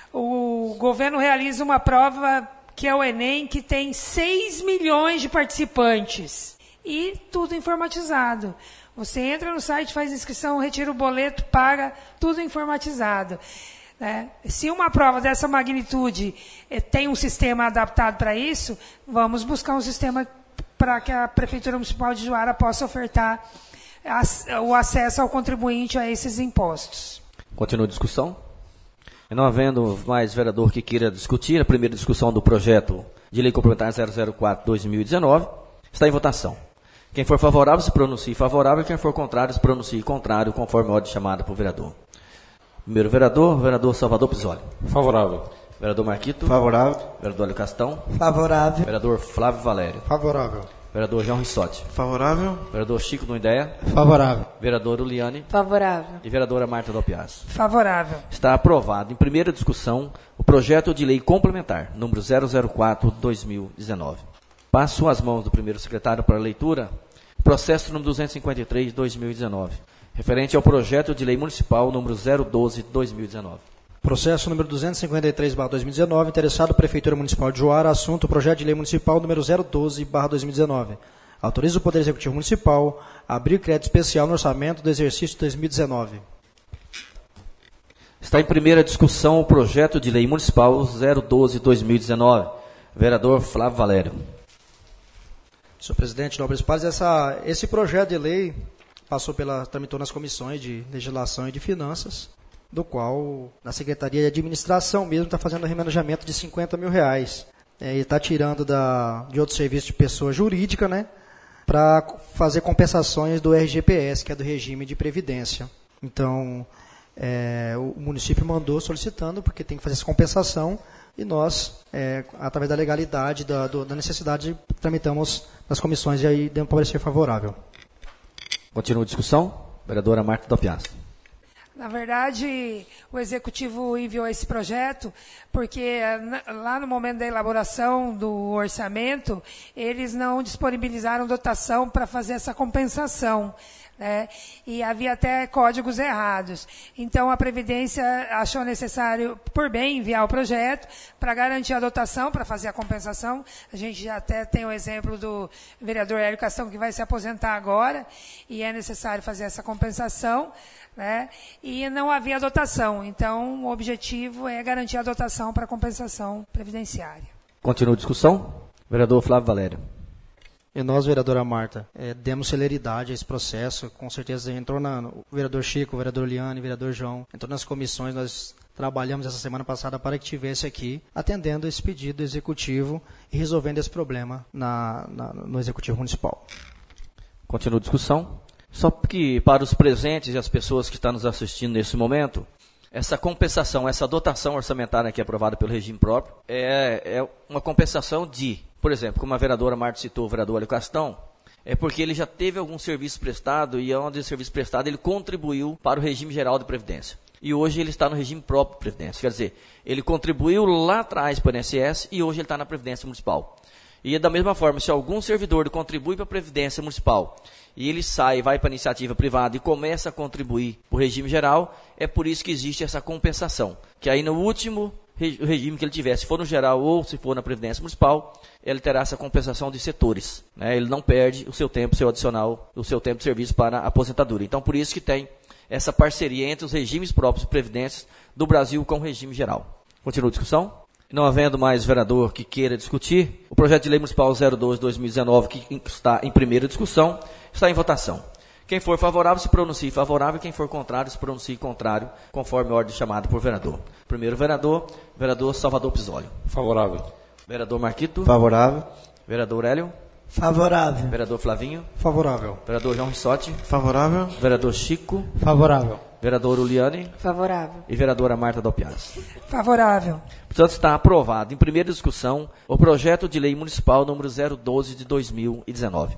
o governo realiza uma prova que é o Enem, que tem seis milhões de participantes. e tudo informatizado. Você entra no site, faz inscrição, retira o boleto, paga, tudo informatizado. Né? Se uma prova dessa magnitude eh, tem um sistema adaptado para isso, vamos buscar um sistema para que a Prefeitura Municipal de Juara possa ofertar as, o acesso ao contribuinte a esses impostos. Continua a discussão. E não havendo mais vereador que queira discutir, a primeira discussão do projeto de lei complementar zero zero quatro barra dois mil e dezenove está em votação. Quem for favorável se pronuncie favorável, quem for contrário se pronuncie contrário, conforme a ordem chamada por vereador. Primeiro vereador, vereador Salvador Pisoli. Favorável. Vereador Marquito. Favorável. Vereador Hélio Castão. Favorável. Vereador Flávio Valério. Favorável. Vereador João Rissotti. Favorável. Vereador Chico do Ideia. Favorável. Vereadora Uliane. Favorável. E vereadora Marta Dalpiaz. Favorável. Está aprovado em primeira discussão o projeto de lei complementar, número zero zero quatro barra dois mil e dezenove. Passo às mãos do primeiro secretário para a leitura o processo número duzentos e cinquenta e três de dois mil e dezenove, referente ao projeto de lei municipal número zero doze de dois mil e dezenove. Processo número duzentos e cinquenta e três barra dois mil e dezenove, interessado Prefeitura Municipal de Juara, assunto projeto de lei municipal número zero doze barra dois mil e dezenove. Autoriza o Poder Executivo Municipal a abrir crédito especial no orçamento do exercício dois mil e dezenove. Está em primeira discussão o projeto de lei municipal zero doze de dois mil e dezenove. Vereador Flávio Valério. Senhor presidente, nobres pares, essa, esse projeto de lei passou pela, tramitou nas comissões de legislação e de finanças, do qual na Secretaria de Administração mesmo está fazendo um remanejamento de cinquenta mil reais. É, e está tirando da, de outro serviço de pessoa jurídica, né, para fazer compensações do R G P S, que é do regime de previdência. Então, é, o município mandou solicitando, porque tem que fazer essa compensação, e nós, é, através da legalidade, da, do, da necessidade, tramitamos nas comissões e aí demos um parecer favorável. Continua a discussão. Vereadora Marta Dalpiaz. Na verdade, o Executivo enviou esse projeto porque lá no momento da elaboração do orçamento, eles não disponibilizaram dotação para fazer essa compensação. Né? E havia até códigos errados. Então, a Previdência achou necessário, por bem, enviar o projeto para garantir a dotação, para fazer a compensação. A gente já até tem o exemplo do vereador Hélio Castão, que vai se aposentar agora, e é necessário fazer essa compensação, né? E não havia dotação. Então, o objetivo é garantir a dotação para a compensação previdenciária. Continua a discussão. Vereador Flávio Valério. E nós, vereadora Marta, é, demos celeridade a esse processo. Com certeza entrou na, o vereador Chico, o vereador Liane, o vereador João, entrou nas comissões. Nós trabalhamos essa semana passada para que estivesse aqui, atendendo esse pedido do Executivo e resolvendo esse problema na, na, no Executivo Municipal. Continua a discussão. Só que para os presentes e as pessoas que estão nos assistindo nesse momento, essa compensação, essa dotação orçamentária que é aprovada pelo regime próprio, é, é uma compensação de, por exemplo, como a vereadora Marta citou, o vereador Hélio Castão, é porque ele já teve algum serviço prestado e onde esse serviço prestado ele contribuiu para o regime geral de previdência. E hoje ele está no regime próprio de previdência. Quer dizer, ele contribuiu lá atrás para o I N S S e hoje ele está na Previdência Municipal. E da mesma forma, se algum servidor contribui para a Previdência Municipal e ele sai, vai para a iniciativa privada e começa a contribuir para o regime geral, é por isso que existe essa compensação. Que aí no último regime que ele tiver, se for no geral ou se for na Previdência Municipal, ele terá essa compensação de setores. Né? Ele não perde o seu tempo, o seu adicional, o seu tempo de serviço para a aposentadoria. Então, por isso que tem essa parceria entre os regimes próprios de previdências do Brasil com o regime geral. Continua a discussão? Não havendo mais vereador que queira discutir, o projeto de lei municipal zero doze de dois mil e dezenove, que está em primeira discussão, está em votação. Quem for favorável se pronuncie favorável, quem for contrário se pronuncie contrário, conforme a ordem chamada por vereador. Primeiro vereador, vereador Salvador Pisoli. Favorável. Vereador Marquito. Favorável. Vereador Hélio. Favorável. Vereador Flavinho. Favorável. Vereador João Rissotti. Favorável. Vereador Chico. Favorável. Vereador Uliane. Favorável. E vereadora Marta Dalpiaz. Favorável. Portanto, está aprovado em primeira discussão o projeto de lei municipal número zero doze de dois mil e dezenove.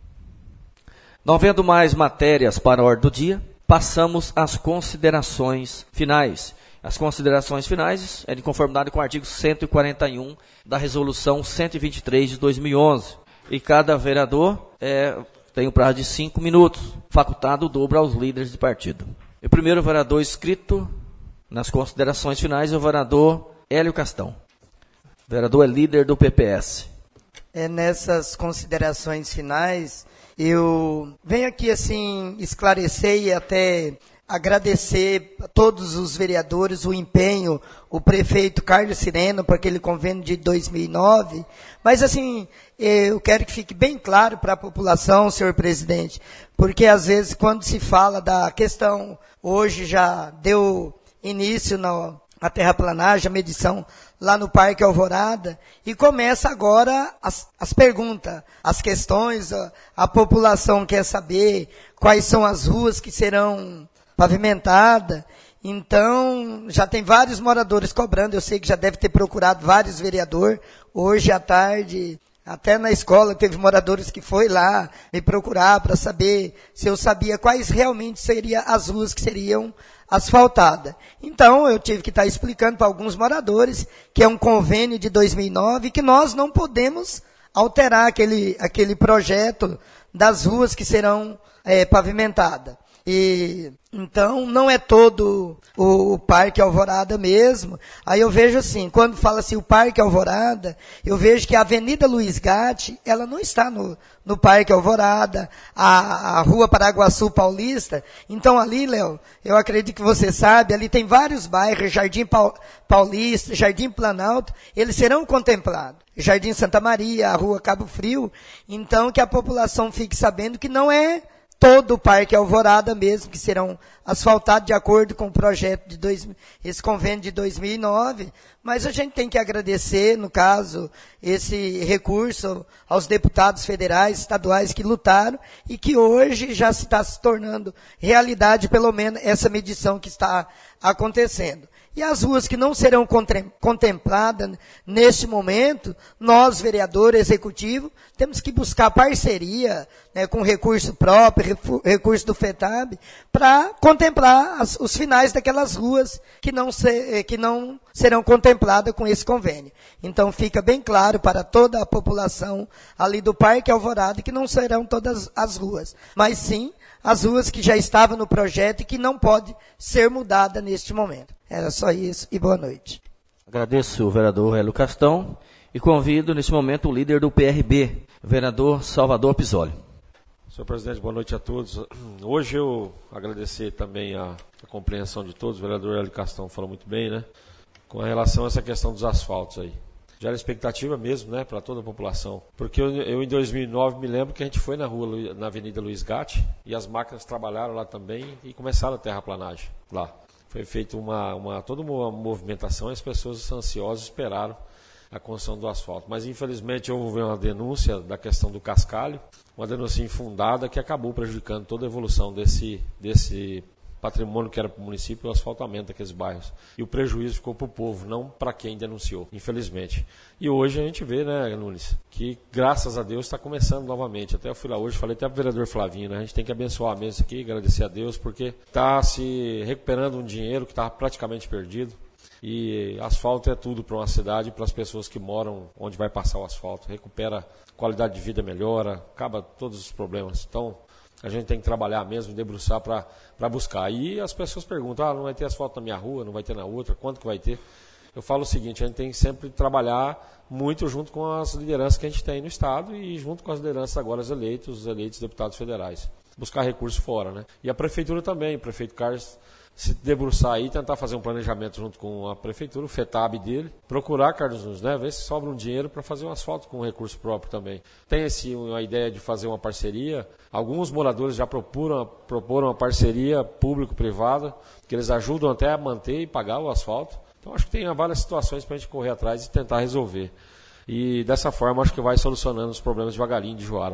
Não havendo mais matérias para a ordem do dia, passamos às considerações finais. As considerações finais é de conformidade com o artigo cento e quarenta e um da resolução cento e vinte e três de dois mil e onze. E cada vereador é, tem um prazo de cinco minutos, facultado o dobro aos líderes de partido. E o primeiro vereador inscrito nas considerações finais é o vereador Hélio Castão. O vereador é líder do P P S. é, nessas considerações finais, eu venho aqui assim esclarecer e até agradecer a todos os vereadores o empenho, o prefeito Carlos Sireno para aquele convênio de dois mil e nove, mas assim, eu quero que fique bem claro para a população, senhor presidente, porque às vezes quando se fala da questão, hoje já deu início na a terraplanagem, a medição lá no Parque Alvorada, e começa agora as, as perguntas, as questões, a, a população quer saber quais são as ruas que serão pavimentadas. Então, já tem vários moradores cobrando, eu sei que já deve ter procurado vários vereadores, hoje à tarde, até na escola teve moradores que foi lá me procurar para saber se eu sabia quais realmente seriam as ruas que seriam asfaltada. Então, eu tive que estar explicando para alguns moradores que é um convênio de dois mil e nove que nós não podemos alterar aquele, aquele projeto das ruas que serão é, pavimentadas. E então não é todo o, o Parque Alvorada mesmo. Aí eu vejo assim, quando fala assim o Parque Alvorada, eu vejo que a Avenida Luiz Gatti, ela não está no, no Parque Alvorada, a, a Rua Paraguaçu Paulista. Então ali, Léo, eu acredito que você sabe, ali tem vários bairros, Jardim Paulista, Jardim Planalto, eles serão contemplados. Jardim Santa Maria, a Rua Cabo Frio. Então que a população fique sabendo que não é todo o Parque Alvorada mesmo, que serão asfaltados de acordo com o projeto de dois, esse convênio de dois mil e nove, mas a gente tem que agradecer, no caso, esse recurso aos deputados federais, estaduais que lutaram e que hoje já se está se tornando realidade, pelo menos, essa medição que está acontecendo. E as ruas que não serão contempladas neste momento, nós, vereador executivo, temos que buscar parceria, né, com recurso próprio, recurso do FETAB, para contemplar as, os finais daquelas ruas que não, se, que não serão contempladas com esse convênio. Então fica bem claro para toda a população ali do Parque Alvorada que não serão todas as ruas, mas sim as ruas que já estavam no projeto e que não pode ser mudada neste momento. Era só isso e boa noite. Agradeço o vereador Hélio Castão e convido neste momento o líder do P R B, vereador Salvador Pisoli. Senhor presidente, boa noite a todos. Hoje eu agradecer também a, a compreensão de todos, o vereador Hélio Castão falou muito bem, né, com relação a essa questão dos asfaltos aí. Já era expectativa mesmo, né, para toda a população. Porque eu, eu, em dois mil e nove, me lembro que a gente foi na rua, na Avenida Luiz Gatti, e as máquinas trabalharam lá também e começaram a terraplanagem lá. Foi feita uma, uma, toda uma movimentação e as pessoas ansiosas esperaram a construção do asfalto. Mas, infelizmente, houve uma denúncia da questão do cascalho, uma denúncia infundada que acabou prejudicando toda a evolução desse, desse patrimônio que era para o município, o asfaltamento daqueles bairros. E o prejuízo ficou para o povo, não para quem denunciou, infelizmente. E hoje a gente vê, né, Nunes, que graças a Deus está começando novamente. Até eu fui lá hoje, falei até para o vereador Flavinho, né, a gente tem que abençoar a mesa aqui, agradecer a Deus, porque está se recuperando um dinheiro que estava praticamente perdido. E asfalto é tudo para uma cidade, para as pessoas que moram onde vai passar o asfalto. Recupera, qualidade de vida melhora, acaba todos os problemas. Então, a gente tem que trabalhar mesmo, debruçar para buscar. E as pessoas perguntam, ah, não vai ter asfalto na minha rua, não vai ter na outra, quanto que vai ter? Eu falo o seguinte, a gente tem que sempre trabalhar muito junto com as lideranças que a gente tem no Estado e junto com as lideranças agora os eleitos, os eleitos deputados federais. Buscar recursos fora, né? E a Prefeitura também, o prefeito Carlos, se debruçar aí, tentar fazer um planejamento junto com a Prefeitura, o FETAB dele, procurar, Carlos Nunes, né, ver se sobra um dinheiro para fazer um asfalto com recurso próprio também. Tem esse, uma ideia de fazer uma parceria, alguns moradores já proporam, proporam uma parceria público-privada, que eles ajudam até a manter e pagar o asfalto. Então acho que tem várias situações para a gente correr atrás e tentar resolver. E dessa forma acho que vai solucionando os problemas devagarinho de Juara.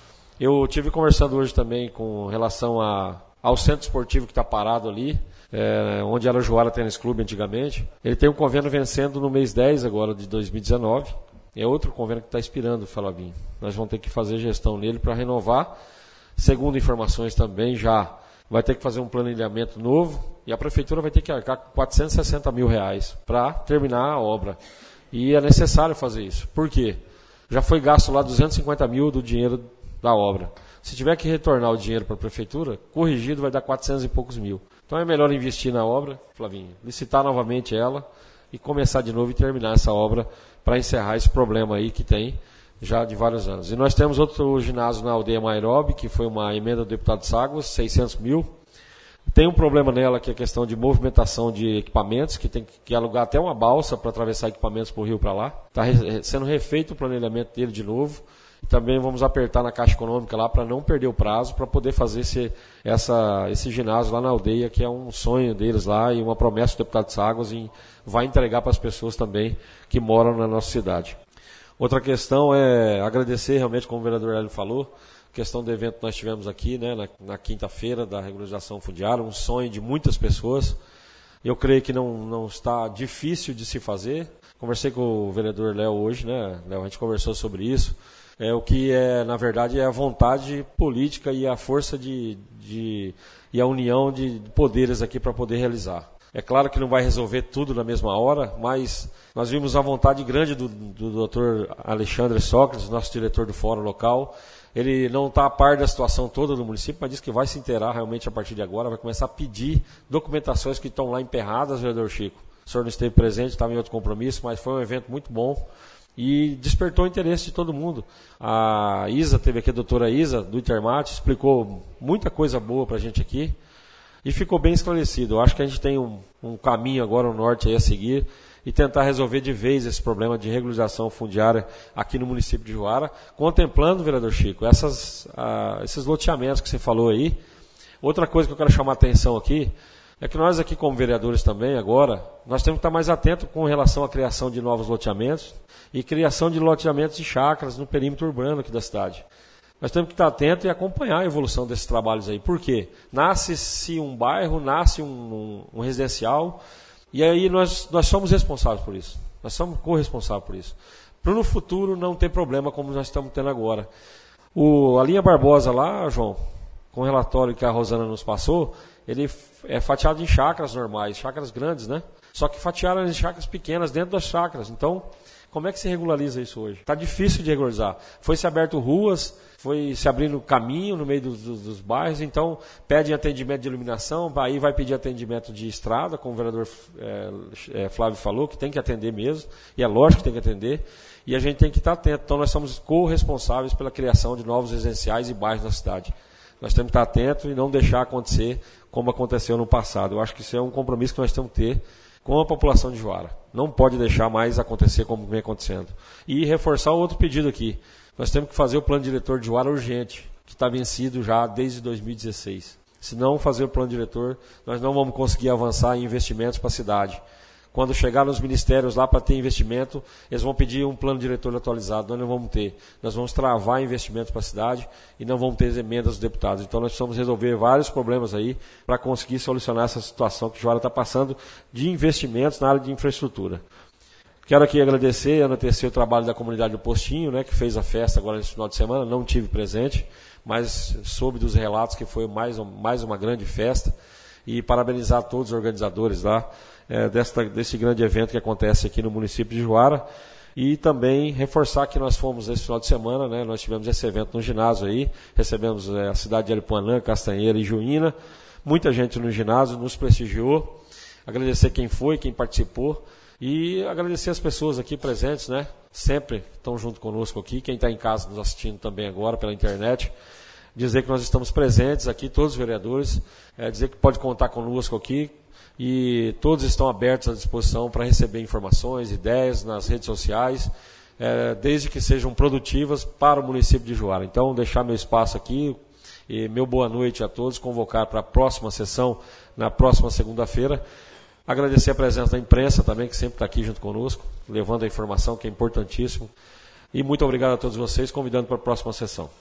Eu tive conversando hoje também com relação a ao centro esportivo que está parado ali, é, onde era o Juara Tênis Clube antigamente. Ele tem um convênio vencendo no mês dez agora de dois mil e dezenove. É outro convênio que está expirando, Flavinho. Nós vamos ter que fazer gestão nele para renovar. Segundo informações também, já vai ter que fazer um planejamento novo e a Prefeitura vai ter que arcar com quatrocentos e sessenta mil reais para terminar a obra. E é necessário fazer isso. Por quê? Já foi gasto lá duzentos e cinquenta mil do dinheiro da obra. Se tiver que retornar o dinheiro para a Prefeitura, corrigido vai dar quatrocentos e poucos mil. Então é melhor investir na obra, Flavinho, licitar novamente ela e começar de novo e terminar essa obra para encerrar esse problema aí que tem já de vários anos. E nós temos outro ginásio na aldeia Mairobe, que foi uma emenda do deputado Ságuas, seiscentos mil. Tem um problema nela, que é a questão de movimentação de equipamentos, que tem que alugar até uma balsa para atravessar equipamentos para o rio para lá. Está re- sendo refeito o planejamento dele de novo. E também vamos apertar na Caixa Econômica lá para não perder o prazo, para poder fazer esse, essa, esse ginásio lá na aldeia, que é um sonho deles lá e uma promessa do deputado Ságuas, e vai entregar para as pessoas também que moram na nossa cidade. Outra questão é agradecer realmente, como o vereador Hélio falou, a questão do evento que nós tivemos aqui, né, na, na quinta-feira da regularização fundiária, um sonho de muitas pessoas. Eu creio que não, não está difícil de se fazer. Conversei com o vereador Léo hoje, né, Léo, a gente conversou sobre isso. É, o que é, na verdade, é a vontade política e a força de, de, e a união de poderes aqui para poder realizar. É claro que não vai resolver tudo na mesma hora, mas nós vimos a vontade grande do, do doutor Alexandre Sócrates, nosso diretor do fórum local. Ele não está a par da situação toda do município, mas diz que vai se inteirar realmente a partir de agora, vai começar a pedir documentações que estão lá emperradas, vereador Chico. O senhor não esteve presente, estava em outro compromisso, mas foi um evento muito bom. E despertou o interesse de todo mundo. A Isa, teve aqui a doutora Isa, do Intermate, explicou muita coisa boa para a gente aqui e ficou bem esclarecido. Eu acho que a gente tem um, um caminho agora no norte aí a seguir e tentar resolver de vez esse problema de regularização fundiária aqui no município de Juara, contemplando, vereador Chico, essas, ah, esses loteamentos que você falou aí. Outra coisa que eu quero chamar a atenção aqui é que nós aqui como vereadores também agora, nós temos que estar mais atentos com relação à criação de novos loteamentos e criação de loteamentos de chácaras no perímetro urbano aqui da cidade. Nós temos que estar atentos e acompanhar a evolução desses trabalhos aí. Por quê? Nasce-se um bairro, nasce um, um, um residencial, e aí nós, nós somos responsáveis por isso. Nós somos corresponsáveis por isso. Para no futuro não ter problema como nós estamos tendo agora. O, a linha Barbosa lá, João, com o relatório que a Rosana nos passou, ele é fatiado em chácaras normais, chácaras grandes, né? Só que fatiaram em chácaras pequenas dentro das chácaras. Então, como é que se regulariza isso hoje? Está difícil de regularizar. Foi se aberto ruas, foi se abrindo caminho no meio dos, dos, dos bairros, então pede atendimento de iluminação, aí vai pedir atendimento de estrada, como o vereador é, é, Flávio falou, que tem que atender mesmo, e é lógico que tem que atender, e a gente tem que estar atento. Então nós somos corresponsáveis pela criação de novos residenciais e bairros na cidade. Nós temos que estar atentos e não deixar acontecer como aconteceu no passado. Eu acho que isso é um compromisso que nós temos que ter com a população de Juara. Não pode deixar mais acontecer como vem acontecendo. E reforçar outro pedido aqui. Nós temos que fazer o plano diretor de Juara urgente, que está vencido já desde dois mil e dezesseis. Se não fazer o plano diretor, nós não vamos conseguir avançar em investimentos para a cidade. Quando chegar nos ministérios lá para ter investimento, eles vão pedir um plano diretor atualizado. Nós não vamos ter. Nós vamos travar investimentos para a cidade e não vamos ter emendas dos deputados. Então nós precisamos resolver vários problemas aí para conseguir solucionar essa situação que Juara está passando de investimentos na área de infraestrutura. Quero aqui agradecer e agradecer o trabalho da comunidade do Postinho, né, que fez a festa agora nesse final de semana. Não tive presente, mas soube dos relatos que foi mais, mais uma grande festa. E parabenizar todos os organizadores lá é, desta, desse grande evento que acontece aqui no município de Juara. E também reforçar que nós fomos esse final de semana, né, nós tivemos esse evento no ginásio aí, recebemos é, a cidade de Aripuanã, Castanheira e Juína. Muita gente no ginásio nos prestigiou. Agradecer quem foi, quem participou. E agradecer as pessoas aqui presentes, né? Sempre estão junto conosco aqui. Quem está em casa nos assistindo também agora pela internet. Dizer que nós estamos presentes aqui, todos os vereadores. É, dizer que pode contar conosco aqui. E todos estão abertos à disposição para receber informações, ideias nas redes sociais, é, desde que sejam produtivas para o município de Juara. Então, deixar meu espaço aqui e meu boa noite a todos. Convocar para a próxima sessão, na próxima segunda-feira. Agradecer a presença da imprensa também, que sempre está aqui junto conosco, levando a informação, que é importantíssimo. E muito obrigado a todos vocês, convidando para a próxima sessão.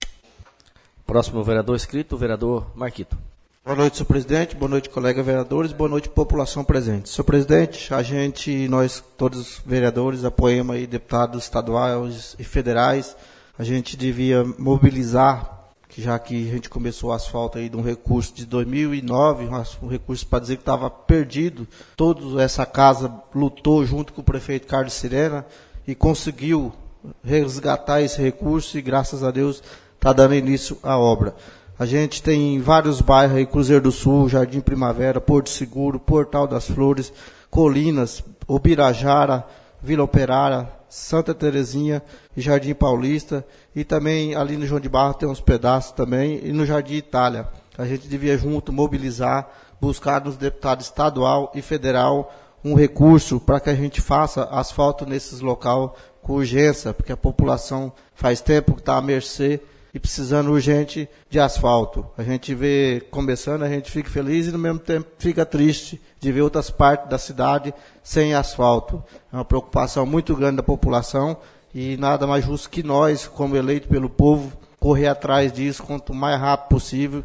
Próximo vereador inscrito, o vereador Marquito. Boa noite, senhor presidente. Boa noite, colega vereadores. Boa noite, população presente. Senhor presidente, a gente, nós, todos os vereadores, apoiamos aí deputados estaduais e federais. A gente devia mobilizar, que já que a gente começou o asfalto aí de um recurso de dois mil e nove, um recurso para dizer que estava perdido. Toda essa casa lutou junto com o prefeito Carlos Sirena e conseguiu resgatar esse recurso e, graças a Deus, está dando início à obra. A gente tem vários bairros aí, Cruzeiro do Sul, Jardim Primavera, Porto Seguro, Portal das Flores, Colinas, Ubirajara, Vila Operária, Santa Terezinha e Jardim Paulista, e também ali no João de Barro tem uns pedaços também, e no Jardim Itália. A gente devia junto mobilizar, buscar nos deputados estadual e federal um recurso para que a gente faça asfalto nesses locais com urgência, porque a população faz tempo que está à mercê e precisando urgente de asfalto. A gente vê começando, a gente fica feliz e no mesmo tempo fica triste de ver outras partes da cidade sem asfalto. É uma preocupação muito grande da população e nada mais justo que nós, como eleitos pelo povo, correr atrás disso quanto mais rápido possível,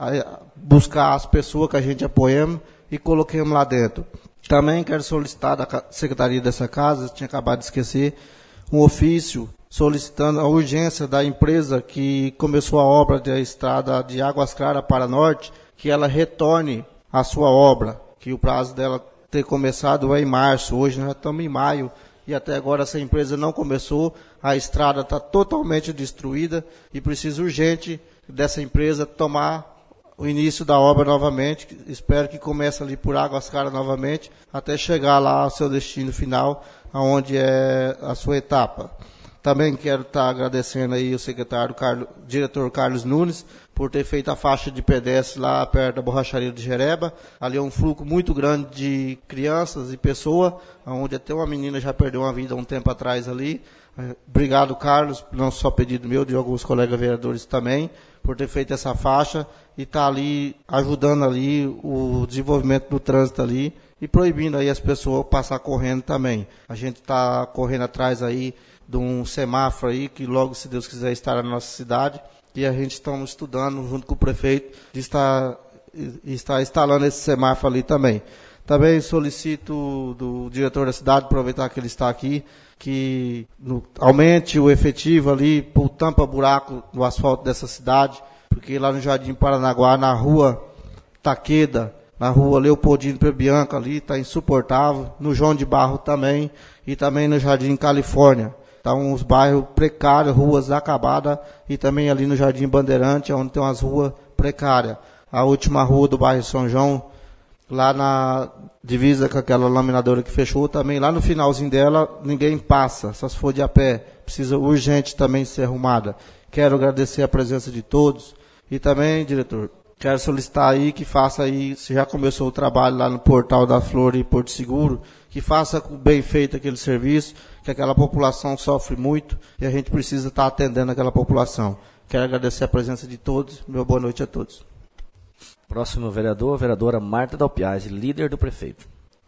buscar as pessoas que a gente apoiamos e coloquemos lá dentro. Também quero solicitar da secretaria dessa casa, tinha acabado de esquecer, um ofício solicitando a urgência da empresa que começou a obra da estrada de Águas Claras para Norte, que ela retorne a sua obra, que o prazo dela ter começado é em março, hoje nós já estamos em maio, e até agora essa empresa não começou, a estrada está totalmente destruída e precisa urgente dessa empresa tomar o início da obra novamente. Espero que comece ali por Águas Claras novamente, até chegar lá ao seu destino final, aonde é a sua etapa. Também quero estar agradecendo aí o secretário, Carlos, diretor Carlos Nunes, por ter feito a faixa de pedestre lá perto da borracharia de Jereba. Ali é um fluxo muito grande de crianças e pessoas, onde até uma menina já perdeu uma vida há um tempo atrás ali. Obrigado, Carlos, não só pedido meu, de alguns colegas vereadores também, por ter feito essa faixa e estar tá ali ajudando ali o desenvolvimento do trânsito ali e proibindo aí as pessoas passar correndo também. A gente está correndo atrás aí de um semáforo aí que logo, se Deus quiser, estará na nossa cidade, e a gente estamos estudando junto com o prefeito de estar, estar instalando esse semáforo ali também. Também solicito do diretor da cidade, aproveitar que ele está aqui, que no, aumente o efetivo ali por tampa-buraco no asfalto dessa cidade, porque lá no Jardim Paranaguá, na rua Taqueda, na rua Leopoldino Prebianca ali, está insuportável, no João de Barro também, e também no Jardim Califórnia. Está uns bairros precários, ruas acabadas, e também ali no Jardim Bandeirante, onde tem umas ruas precárias. A última rua do bairro São João, lá na divisa com aquela laminadora que fechou, também lá no finalzinho dela, ninguém passa, só se for de a pé. Precisa urgente também ser arrumada. Quero agradecer a presença de todos. E também, diretor, quero solicitar aí que faça aí, se já começou o trabalho lá no Portal da Flor e Porto Seguro, que faça bem feito aquele serviço, que aquela população sofre muito e a gente precisa estar atendendo aquela população. Quero agradecer a presença de todos. Meu boa noite a todos. Próximo vereador, vereadora Marta Dalpiazzi, líder do prefeito.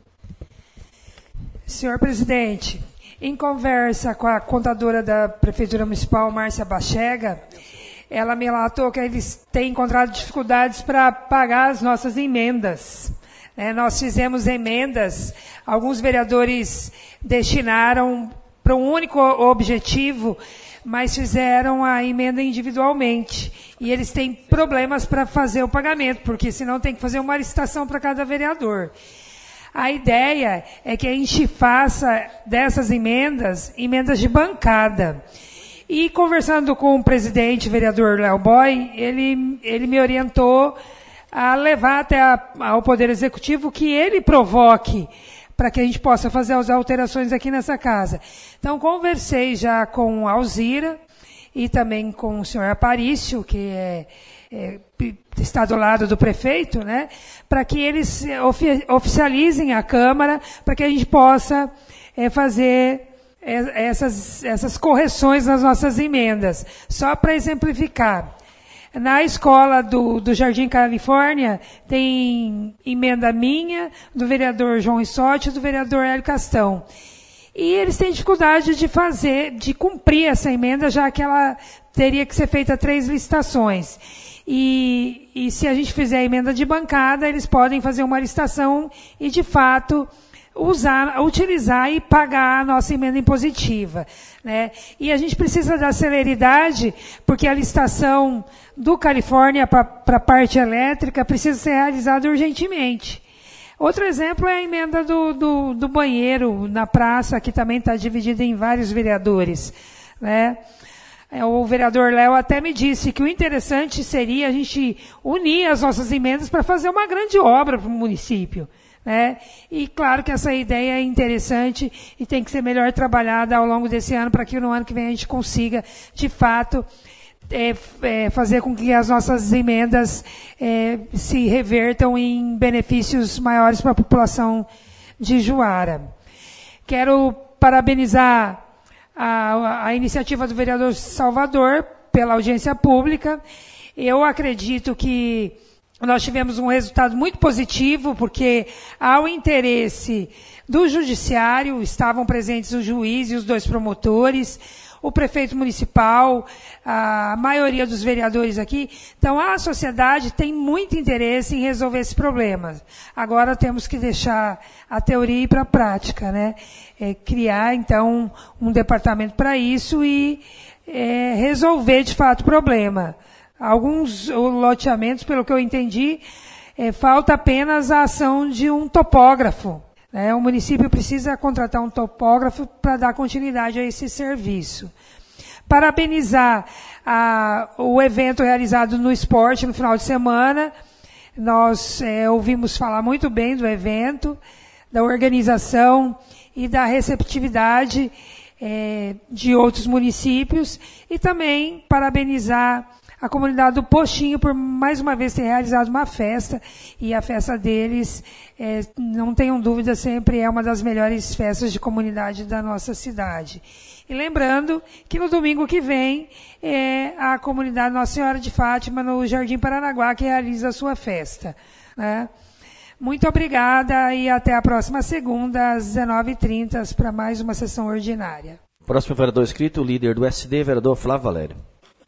Senhor presidente, em conversa com a contadora da Prefeitura Municipal, Márcia Bachega, ela me relatou que eles têm encontrado dificuldades para pagar as nossas emendas. É, nós fizemos emendas, alguns vereadores destinaram para um único objetivo, mas fizeram a emenda individualmente. E eles têm problemas para fazer o pagamento, porque senão tem que fazer uma licitação para cada vereador. A ideia é que a gente faça dessas emendas, emendas de bancada. E conversando com o presidente, vereador Léo Boy, ele, ele me orientou a levar até a, ao Poder Executivo que ele provoque para que a gente possa fazer as alterações aqui nessa casa. Então, conversei já com a Alzira e também com o senhor Aparício, que é, é, está do lado do prefeito, né, para que eles ofi oficializem a Câmara, para que a gente possa é, fazer é, essas, essas correções nas nossas emendas. Só para exemplificar. Na escola do, do Jardim Califórnia, tem emenda minha, do vereador João Rissotti e do vereador Hélio Castão. E eles têm dificuldade de fazer, de cumprir essa emenda, já que ela teria que ser feita três licitações. E, e se a gente fizer a emenda de bancada, eles podem fazer uma licitação e, de fato, usar, utilizar e pagar a nossa emenda impositiva, né? E a gente precisa da celeridade, porque a licitação do Califórnia para a parte elétrica precisa ser realizada urgentemente. Outro exemplo é a emenda do, do, do banheiro na praça, que também está dividida em vários vereadores, né? O vereador Léo até me disse que o interessante seria a gente unir as nossas emendas para fazer uma grande obra para o município, né? E claro que essa ideia é interessante e tem que ser melhor trabalhada ao longo desse ano para que no ano que vem a gente consiga, de fato, é, é, fazer com que as nossas emendas é, se revertam em benefícios maiores para a população de Juara. Quero parabenizar a, a iniciativa do vereador Salvador pela audiência pública. Eu acredito que nós tivemos um resultado muito positivo, porque há o interesse do judiciário, estavam presentes o juiz e os dois promotores, o prefeito municipal, a maioria dos vereadores aqui. Então, a sociedade tem muito interesse em resolver esse problema. Agora temos que deixar a teoria ir para a prática, né? É, criar, então, um departamento para isso e é, resolver, de fato, o problema. Alguns loteamentos, pelo que eu entendi, é, falta apenas a ação de um topógrafo. Né? O município precisa contratar um topógrafo para dar continuidade a esse serviço. Parabenizar a, o evento realizado no esporte no final de semana. Nós é, ouvimos falar muito bem do evento, da organização e da receptividade é, de outros municípios. E também parabenizar a comunidade do Postinho por mais uma vez ter realizado uma festa, e a festa deles, é, não tenham dúvida, sempre é uma das melhores festas de comunidade da nossa cidade. E lembrando que no domingo que vem é a comunidade Nossa Senhora de Fátima, no Jardim Paranaguá, que realiza a sua festa. Né? Muito obrigada e até a próxima segunda, às dezenove e trinta, para mais uma sessão ordinária. Próximo vereador inscrito, o líder do S D, vereador Flávio Valério.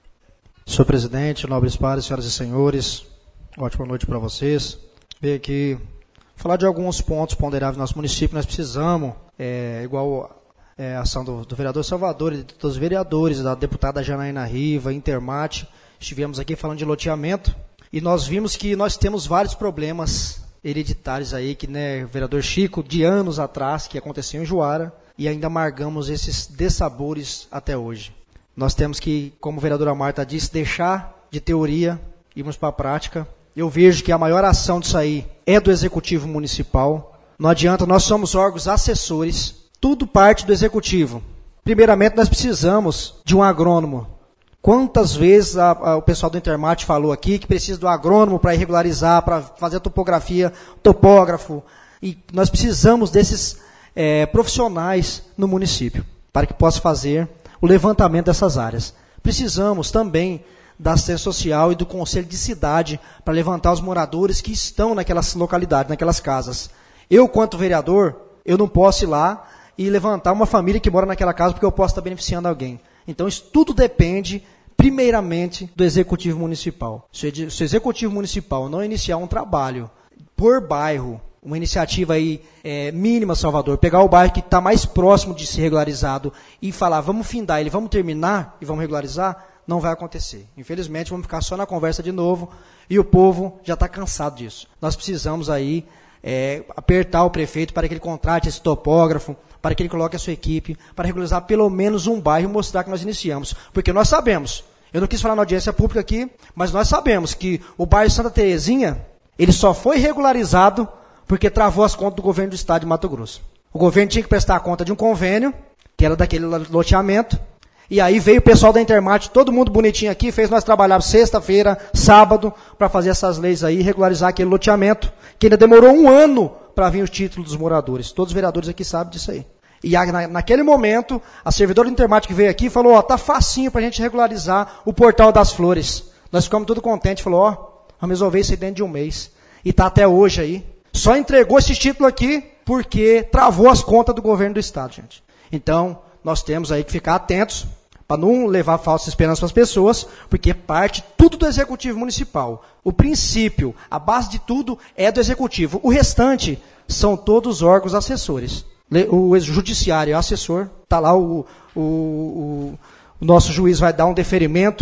Senhor presidente, nobres pares, senhoras e senhores, ótima noite para vocês. Venho aqui falar de alguns pontos ponderáveis do nosso município. Nós precisamos, é, igual é, a ação do, do vereador Salvador e dos vereadores, da deputada Janaína Riva, Intermate, estivemos aqui falando de loteamento e nós vimos que nós temos vários problemas hereditários aí, que, né, o vereador Chico, de anos atrás, que aconteceu em Juara, e ainda amargamos esses dessabores até hoje. Nós temos que, como a vereadora Marta disse, deixar de teoria, irmos para a prática. Eu vejo que a maior ação disso aí é do Executivo Municipal. Não adianta, nós somos órgãos assessores, tudo parte do Executivo. Primeiramente, nós precisamos de um agrônomo. Quantas vezes a, a, o pessoal do Intermate falou aqui que precisa do agrônomo para irregularizar, para fazer a topografia, topógrafo. E nós precisamos desses é, profissionais no município, para que possa fazer o levantamento dessas áreas. Precisamos também da assistência social e do conselho de cidade para levantar os moradores que estão naquelas localidades, naquelas casas. Eu, quanto vereador, eu não posso ir lá e levantar uma família que mora naquela casa porque eu posso estar beneficiando alguém. Então, isso tudo depende, primeiramente, do Executivo Municipal. Se o Executivo Municipal não iniciar um trabalho por bairro, uma iniciativa aí é, mínima, Salvador, pegar o bairro que está mais próximo de ser regularizado e falar, vamos findar ele, vamos terminar e vamos regularizar, não vai acontecer. Infelizmente, vamos ficar só na conversa de novo e o povo já está cansado disso. Nós precisamos aí é, apertar o prefeito para que ele contrate esse topógrafo, para que ele coloque a sua equipe, para regularizar pelo menos um bairro e mostrar que nós iniciamos. Porque nós sabemos, eu não quis falar na audiência pública aqui, mas nós sabemos que o bairro Santa Terezinha, ele só foi regularizado porque travou as contas do governo do estado de Mato Grosso. O governo tinha que prestar conta de um convênio, que era daquele loteamento, e aí veio o pessoal da Intermate, todo mundo bonitinho aqui, fez nós trabalhar sexta-feira, sábado, para fazer essas leis aí, regularizar aquele loteamento, que ainda demorou um ano para vir os títulos dos moradores. Todos os vereadores aqui sabem disso aí. E a, na, naquele momento, a servidora do Intermate que veio aqui falou, ó, tá facinho para a gente regularizar o Portal das Flores. Nós ficamos tudo contentes, falou, ó, vamos resolver isso aí dentro de um mês. E tá até hoje aí. Só entregou esse título aqui porque travou as contas do governo do estado, gente. Então, nós temos aí que ficar atentos para não levar falsas esperanças para as pessoas, porque parte tudo do Executivo Municipal. O princípio, a base de tudo é do Executivo. O restante são todos órgãos assessores. O Judiciário é assessor, está lá o, o, o, o nosso juiz vai dar um deferimento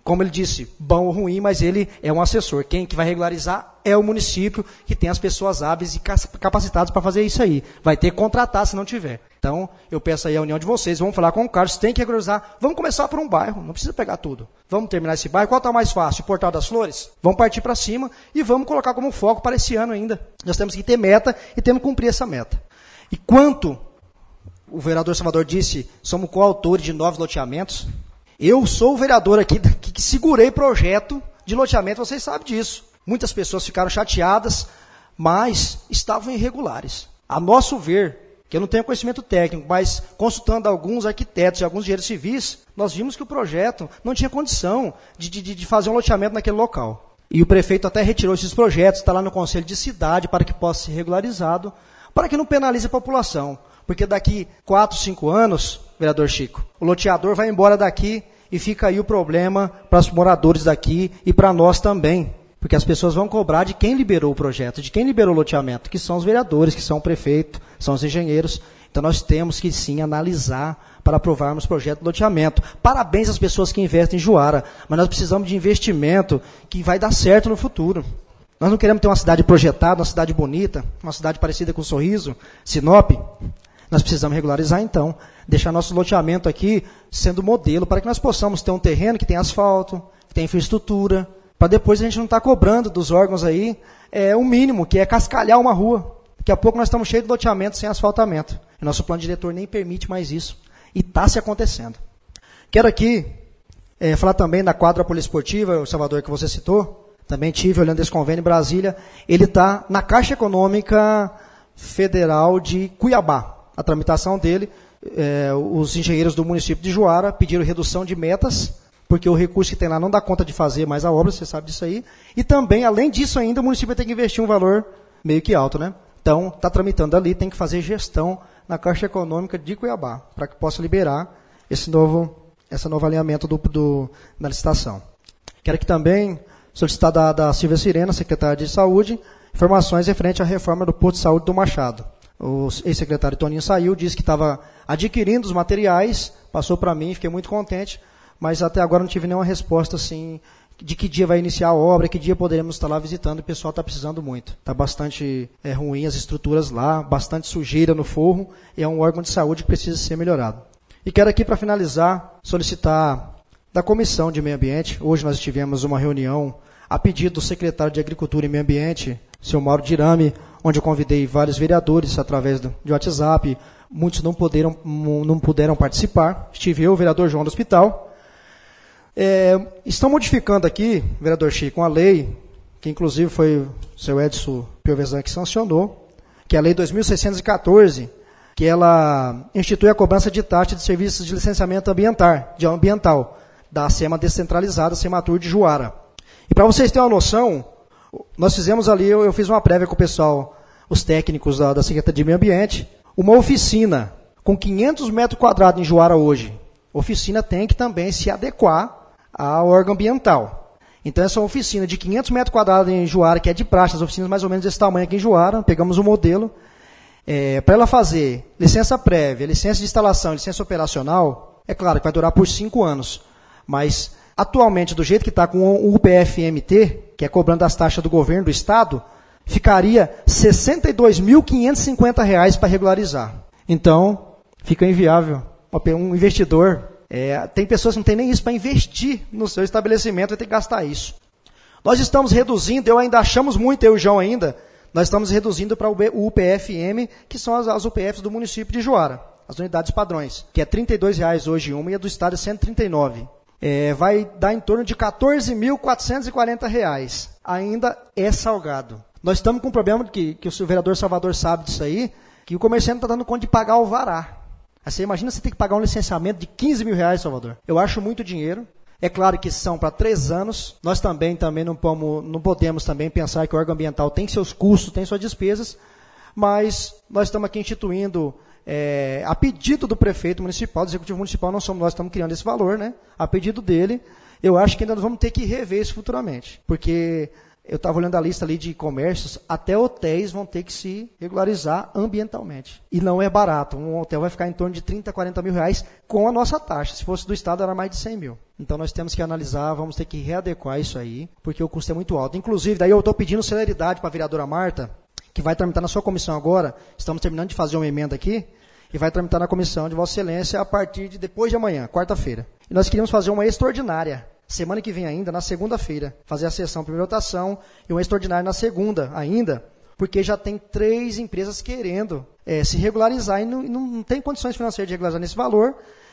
como ele disse, bom ou ruim, mas ele é um assessor. Quem que vai regularizar é o município, que tem as pessoas hábeis e capacitadas para fazer isso aí. Vai ter que contratar se não tiver. Então, eu peço aí a união de vocês, vamos falar com o Carlos, tem que regularizar. Vamos começar por um bairro, não precisa pegar tudo. Vamos terminar esse bairro. Qual está mais fácil? O Portal das Flores? Vamos partir para cima e vamos colocar como foco para esse ano ainda. Nós temos que ter meta e temos que cumprir essa meta. E quanto o vereador Salvador disse, somos coautores de novos loteamentos. Eu sou o vereador aqui que, que segurei projeto de loteamento, vocês sabem disso. Muitas pessoas ficaram chateadas, mas estavam irregulares. A nosso ver, que eu não tenho conhecimento técnico, mas consultando alguns arquitetos e alguns engenheiros civis, nós vimos que o projeto não tinha condição de, de, de fazer um loteamento naquele local. E o prefeito até retirou esses projetos, está lá no Conselho de Cidade para que possa ser regularizado, para que não penalize a população. Porque daqui quatro, cinco anos, vereador Chico, o loteador vai embora daqui e fica aí o problema para os moradores daqui e para nós também. Porque as pessoas vão cobrar de quem liberou o projeto, de quem liberou o loteamento, que são os vereadores, que são o prefeito, são os engenheiros. Então nós temos que sim analisar para aprovarmos o projeto de loteamento. Parabéns às pessoas que investem em Juara, mas nós precisamos de investimento que vai dar certo no futuro. Nós não queremos ter uma cidade projetada, uma cidade bonita, uma cidade parecida com Sorriso, Sinop. Nós precisamos regularizar, então, deixar nosso loteamento aqui sendo modelo para que nós possamos ter um terreno que tem asfalto, que tem infraestrutura, para depois a gente não estar tá cobrando dos órgãos aí é, o mínimo, que é cascalhar uma rua. Daqui a pouco nós estamos cheios de loteamento sem asfaltamento. E nosso plano diretor nem permite mais isso. E está se acontecendo. Quero aqui é, falar também da quadra poliesportiva, o Salvador, que você citou. Também tive olhando esse convênio em Brasília. Ele está na Caixa Econômica Federal de Cuiabá. A tramitação dele, é, os engenheiros do município de Juara pediram redução de metas, porque o recurso que tem lá não dá conta de fazer mais a obra, você sabe disso aí. E também, além disso ainda, o município tem que investir um valor meio que alto, né? Então, está tramitando ali, tem que fazer gestão na Caixa Econômica de Cuiabá, para que possa liberar esse novo, esse novo alinhamento do, do, da licitação. Quero aqui também solicitar da, da Silvia Sirena, secretária de Saúde, informações referente à reforma do posto de saúde do Machado. O ex-secretário Toninho saiu, disse que estava adquirindo os materiais, passou para mim, fiquei muito contente, mas até agora não tive nenhuma resposta assim, de que dia vai iniciar a obra, que dia poderemos estar lá visitando, o pessoal está precisando muito. Está bastante é, ruim as estruturas lá, bastante sujeira no forro, e é um órgão de saúde que precisa ser melhorado. E quero aqui, para finalizar, solicitar da Comissão de Meio Ambiente. Hoje nós tivemos uma reunião a pedido do secretário de Agricultura e Meio Ambiente, senhor Mauro Dirame, onde eu convidei vários vereadores através do, de WhatsApp, muitos não puderam, não puderam participar. Estive eu, o vereador João do Hospital. É, estão modificando aqui, vereador Chico, uma lei, que inclusive foi o seu Edson Piovesan que sancionou, que é a Lei dois mil seiscentos e quatorze, que ela institui a cobrança de taxa de serviços de licenciamento ambiental, de ambiental da SEMA descentralizada, Sematur de Juara. E para vocês terem uma noção, nós fizemos ali, eu, eu fiz uma prévia com o pessoal, os técnicos da, da Secretaria de Meio Ambiente, uma oficina com quinhentos metros quadrados em Juara hoje. Oficina tem que também se adequar ao órgão ambiental. Então, essa oficina de quinhentos metros quadrados em Juara, que é de praxe, as oficinas mais ou menos desse tamanho aqui em Juara, pegamos o modelo, é, para ela fazer licença prévia, licença de instalação, licença operacional, é claro que vai durar por cinco anos, mas atualmente, do jeito que está com o U P F M T, que é cobrando as taxas do governo do estado, ficaria sessenta e dois mil quinhentos e cinquenta reais para regularizar. Então, fica inviável. Um investidor, é, tem pessoas que não têm nem isso para investir no seu estabelecimento, vai ter que gastar isso. Nós estamos reduzindo, eu ainda achamos muito, eu e o João ainda, nós estamos reduzindo para o U P F M, que são as, as U P Fs do município de Juara, as unidades padrões, que é trinta e dois reais hoje uma e a do estado é cento e trinta e nove reais. É, vai dar em torno de quatorze mil quatrocentos e quarenta reais. Ainda é salgado. Nós estamos com um problema que, que o vereador Salvador sabe disso aí, que o comerciante não está dando conta de pagar o vará. Aí você imagina você ter que pagar um licenciamento de quinze mil reais, Salvador. Eu acho muito dinheiro. É claro que são para três anos. Nós também, também não, pomos, não podemos também pensar que o órgão ambiental tem seus custos, tem suas despesas, mas nós estamos aqui instituindo, é, a pedido do prefeito municipal, do executivo municipal, não somos nós que estamos criando esse valor, né? A pedido dele, eu acho que ainda nós vamos ter que rever isso futuramente, porque eu estava olhando a lista ali de comércios, até hotéis vão ter que se regularizar ambientalmente. E não é barato. Um hotel vai ficar em torno de trinta, quarenta mil reais com a nossa taxa. Se fosse do Estado, era mais de cem mil. Então, nós temos que analisar, vamos ter que readequar isso aí, porque o custo é muito alto. Inclusive, daí eu estou pedindo celeridade para a vereadora Marta, que vai tramitar na sua comissão agora. Estamos terminando de fazer uma emenda aqui, e vai tramitar na comissão de Vossa Excelência a partir de depois de amanhã, quarta-feira. E nós queríamos fazer uma extraordinária. Semana que vem ainda, na segunda-feira, fazer a sessão primeira votação e uma extraordinária na segunda ainda, porque já tem três empresas querendo é, se regularizar e não, não, não tem condições financeiras de regularizar nesse valor,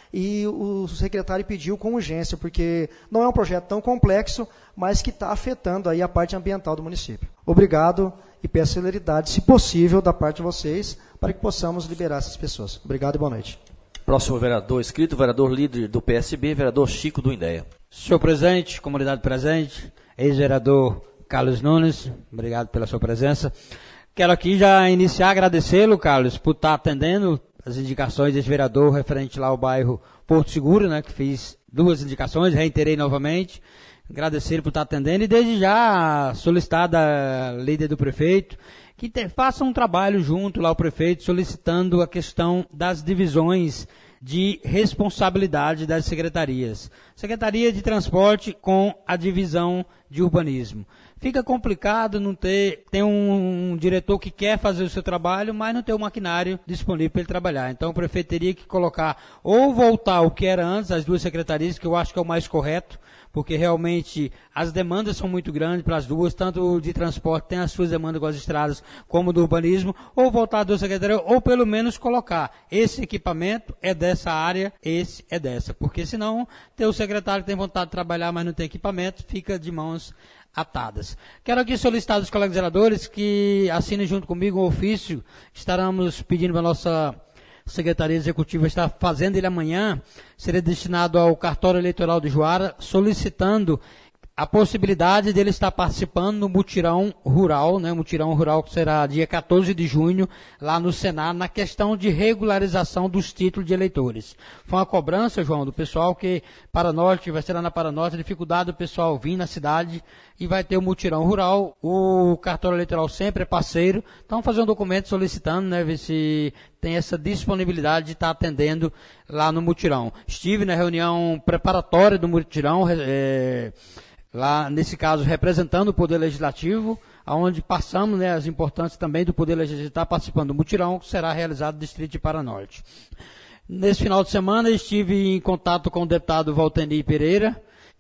e o secretário pediu com urgência, porque não é um projeto tão complexo, mas que está afetando aí a parte ambiental do município. Obrigado e peço celeridade, se possível, da parte de vocês, para que possamos liberar essas pessoas. Obrigado e boa noite. Próximo vereador inscrito, vereador líder do P S B, vereador Chico do Indéia. Senhor presidente, comunidade presente, ex-vereador Carlos Nunes, obrigado pela sua presença. Quero aqui já iniciar agradecê-lo, Carlos, por estar atendendo as indicações desse vereador referente lá ao bairro Porto Seguro, né, que fiz duas indicações, reiterei novamente. Agradecer por estar atendendo e desde já solicitar da líder do prefeito que te, faça um trabalho junto lá ao prefeito solicitando a questão das divisões de responsabilidade das secretarias. Secretaria de Transporte com a divisão de urbanismo. Fica complicado não ter, tem um, um diretor que quer fazer o seu trabalho, mas não tem o maquinário disponível para ele trabalhar. Então o prefeito teria que colocar, ou voltar o que era antes, as duas secretarias, que eu acho que é o mais correto, porque realmente as demandas são muito grandes para as duas, tanto de transporte tem as suas demandas com as estradas, como do urbanismo, ou voltar a duas secretarias, ou pelo menos colocar, esse equipamento é dessa área, esse é dessa, porque senão ter o secretário que tem vontade de trabalhar, mas não tem equipamento, fica de mãos atadas. Quero aqui solicitar dos colegas vereadores que assinem junto comigo um ofício, estaremos pedindo para a nossa Secretaria Executiva está fazendo ele amanhã, seria destinado ao cartório eleitoral de Juara, solicitando a possibilidade dele estar participando no mutirão rural, né, mutirão rural que será dia quatorze de junho, lá no Senado, na questão de regularização dos títulos de eleitores. Foi uma cobrança, João, do pessoal que Paranorte, vai ser lá na Paranorte, dificuldade do pessoal vir na cidade e vai ter o mutirão rural. O cartório eleitoral sempre é parceiro, então fazer um documento solicitando, né, ver se tem essa disponibilidade de estar atendendo lá no mutirão. Estive na reunião preparatória do mutirão, é, lá, nesse caso, representando o Poder Legislativo, onde passamos, né, as importâncias também do Poder Legislativo estar participando do mutirão, que será realizado no Distrito de Paranorte. Nesse final de semana, estive em contato com o deputado Valtenir Pereira,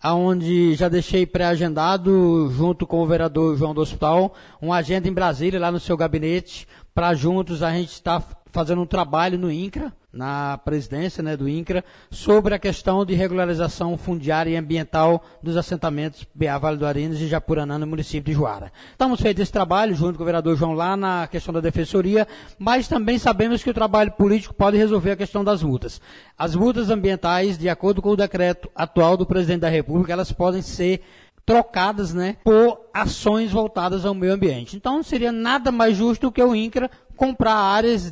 onde já deixei pré-agendado, junto com o vereador João do Hospital, uma agenda em Brasília, lá no seu gabinete, para juntos a gente estar fazendo um trabalho no INCRA, na presidência, né, do INCRA, sobre a questão de regularização fundiária e ambiental dos assentamentos B A Vale do Arinos e Japuranã, no município de Juara. Estamos feitos esse trabalho, junto com o vereador João, lá na questão da defensoria, mas também sabemos que o trabalho político pode resolver a questão das multas. As multas ambientais, de acordo com o decreto atual do presidente da República, elas podem ser trocadas, né, por ações voltadas ao meio ambiente. Então, não seria nada mais justo do que o INCRA comprar áreas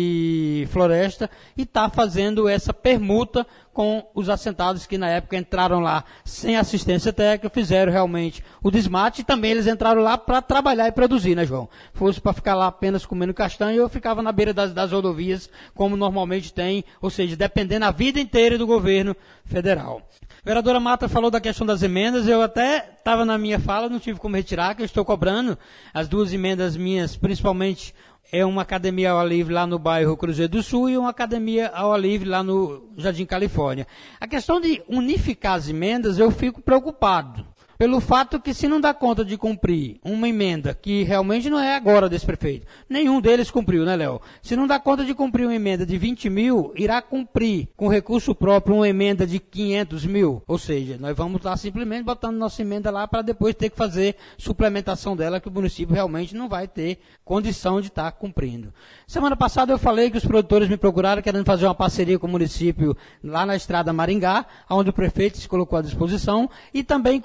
de floresta e estar tá fazendo essa permuta com os assentados que na época entraram lá sem assistência técnica, fizeram realmente o desmate e também eles entraram lá para trabalhar e produzir, né, João? Fosse para ficar lá apenas comendo castanha, eu ficava na beira das, das rodovias, como normalmente tem, ou seja, dependendo a vida inteira do governo federal. A vereadora Mata falou da questão das emendas, eu até estava na minha fala, não tive como retirar, que eu estou cobrando as duas emendas minhas, principalmente é uma academia ao ar livre lá no bairro Cruzeiro do Sul e uma academia ao ar livre lá no Jardim Califórnia. A questão de unificar as emendas, eu fico preocupado. Pelo fato que se não dá conta de cumprir uma emenda, que realmente não é agora desse prefeito, nenhum deles cumpriu, né, Léo? Se não dá conta de cumprir uma emenda de vinte mil, irá cumprir com recurso próprio uma emenda de quinhentos mil. Ou seja, nós vamos estar simplesmente botando nossa emenda lá para depois ter que fazer suplementação dela, que o município realmente não vai ter condição de estar cumprindo. Semana passada eu falei que os produtores me procuraram querendo fazer uma parceria com o município lá na estrada Maringá, onde o prefeito se colocou à disposição, e também cobrei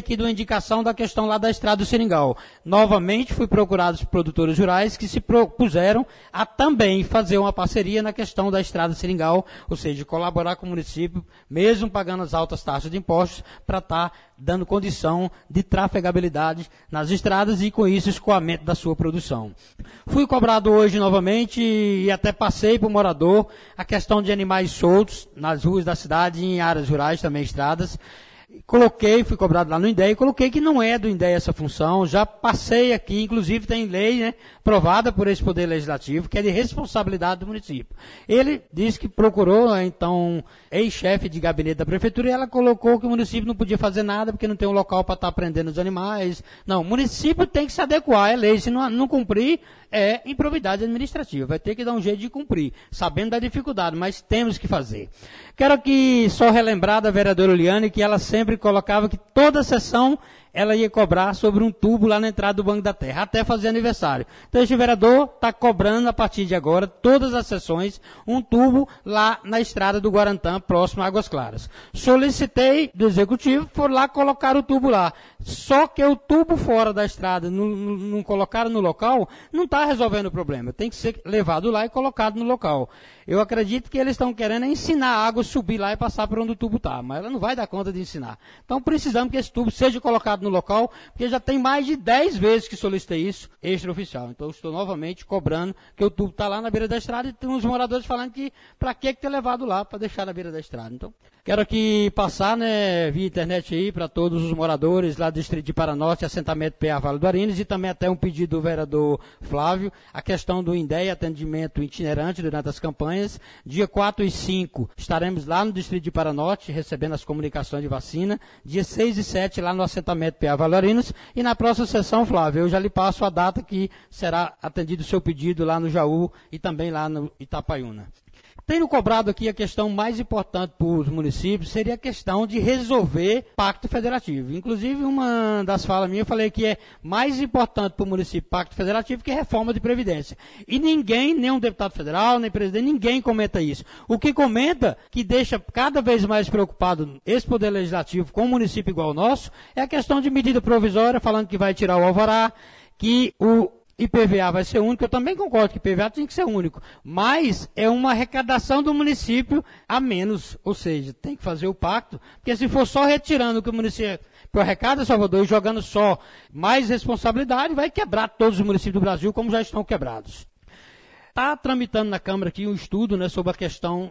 aqui de uma indicação da questão lá da Estrada do Seringal. Novamente fui procurado os produtores rurais que se propuseram a também fazer uma parceria na questão da Estrada do Seringal, ou seja, colaborar com o município, mesmo pagando as altas taxas de impostos, para estar tá dando condição de trafegabilidade nas estradas e com isso escoamento da sua produção. Fui cobrado hoje novamente e até passei para o morador a questão de animais soltos nas ruas da cidade e em áreas rurais, também estradas. Coloquei, fui cobrado lá no I N D E A e coloquei que não é do I N D E A essa função, já passei aqui, inclusive tem lei, né, aprovada por esse Poder Legislativo, que é de responsabilidade do município. Ele disse que procurou, então, ex-chefe de gabinete da prefeitura e ela colocou que o município não podia fazer nada porque não tem um local para estar prendendo os animais. Não, o município tem que se adequar, é lei, se não, não cumprir, é improbidade administrativa, vai ter que dar um jeito de cumprir, sabendo da dificuldade, mas temos que fazer. Quero aqui só relembrar da vereadora Uliane que ela sempre colocava que toda sessão ela ia cobrar sobre um tubo lá na entrada do Banco da Terra, até fazer aniversário. Então, este vereador está cobrando, a partir de agora, todas as sessões, um tubo lá na estrada do Guarantã, próximo a Águas Claras. Solicitei do Executivo, foram lá colocar o tubo lá. Só que o tubo fora da estrada, não, não, não colocaram no local, não está resolvendo o problema. Tem que ser levado lá e colocado no local. Eu acredito que eles estão querendo ensinar a água a subir lá e passar por onde o tubo está, mas ela não vai dar conta de ensinar. Então precisamos que esse tubo seja colocado no local, porque já tem mais de dez vezes que solicitei isso extraoficial. Então estou novamente cobrando que o tubo está lá na beira da estrada e tem uns moradores falando que para que ter levado lá para deixar na beira da estrada. Então quero aqui passar, né, via internet aí para todos os moradores lá do Distrito de Paranorte, assentamento P A Vale do Arinos, e também até um pedido do vereador Flávio, a questão do I N D E A, atendimento itinerante durante as campanhas. Dia quatro e cinco estaremos lá no Distrito de Paranorte, recebendo as comunicações de vacina. Dia seis e sete lá no assentamento P A Vale do Arinos. E na próxima sessão, Flávio, eu já lhe passo a data que será atendido o seu pedido lá no Jaú e também lá no Itapaiúna. Tenho cobrado aqui a questão mais importante para os municípios, seria a questão de resolver pacto federativo. Inclusive, uma das falas minhas, eu falei que é mais importante para o município pacto federativo que reforma de previdência. E ninguém, nem um deputado federal, nem presidente, ninguém comenta isso. O que comenta, que deixa cada vez mais preocupado esse poder legislativo com um município igual ao nosso, é a questão de medida provisória, falando que vai tirar o alvará, que o I P V A vai ser único. Eu também concordo que I P V A tem que ser único, mas é uma arrecadação do município a menos, ou seja, tem que fazer o pacto, porque se for só retirando o que o município arrecada, Salvador, e jogando só mais responsabilidade, vai quebrar todos os municípios do Brasil como já estão quebrados. Está tramitando na Câmara aqui um estudo, né, sobre a questão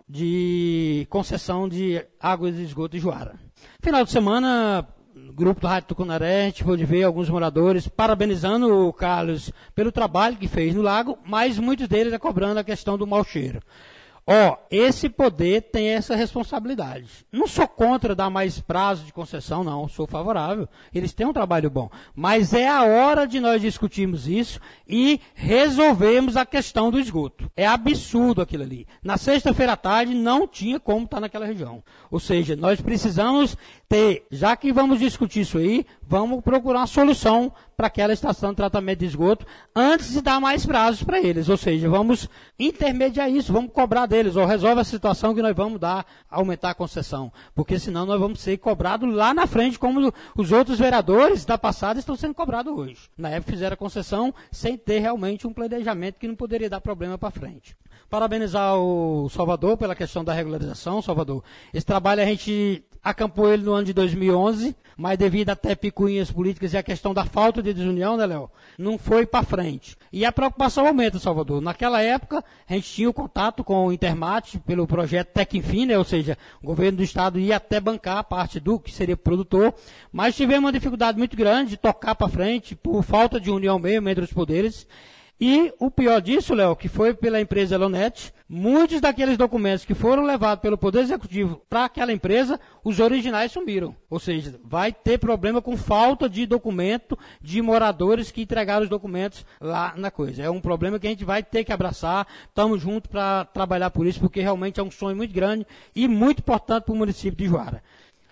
de concessão de águas e esgoto de Juara. Final de semana, grupo do Rádio Tucunaré, a gente pôde ver alguns moradores parabenizando o Carlos pelo trabalho que fez no lago, mas muitos deles é cobrando a questão do mau cheiro. Ó, esse poder tem essa responsabilidade. Não sou contra dar mais prazo de concessão, não, sou favorável. Eles têm um trabalho bom. Mas é a hora de nós discutirmos isso e resolvermos a questão do esgoto. É absurdo aquilo ali. Na sexta-feira à tarde não tinha como estar naquela região. Ou seja, nós precisamos ter, já que vamos discutir isso aí, vamos procurar uma solução para aquela estação de tratamento de esgoto antes de dar mais prazos para eles. Ou seja, vamos intermediar isso, vamos cobrar deles, ou resolve a situação que nós vamos dar, aumentar a concessão. Porque senão nós vamos ser cobrados lá na frente, como os outros vereadores da passada estão sendo cobrados hoje. Na época fizeram a concessão sem ter realmente um planejamento que não poderia dar problema para frente. Parabenizar o Salvador pela questão da regularização, Salvador. Esse trabalho a gente acampou ele no ano de dois mil e onze, mas devido até picuinhas políticas e a questão da falta de desunião, né, Léo? Não foi para frente. E a preocupação aumenta, Salvador. Naquela época, a gente tinha o contato com o Intermate pelo projeto Tecnfim, né? Ou seja, o governo do estado ia até bancar a parte do que seria produtor, mas tivemos uma dificuldade muito grande de tocar para frente por falta de união mesmo entre os poderes. E o pior disso, Léo, que foi pela empresa Elonet, muitos daqueles documentos que foram levados pelo Poder Executivo para aquela empresa, os originais sumiram. Ou seja, vai ter problema com falta de documento de moradores que entregaram os documentos lá na coisa. É um problema que a gente vai ter que abraçar. Estamos juntos para trabalhar por isso, porque realmente é um sonho muito grande e muito importante para o município de Juara.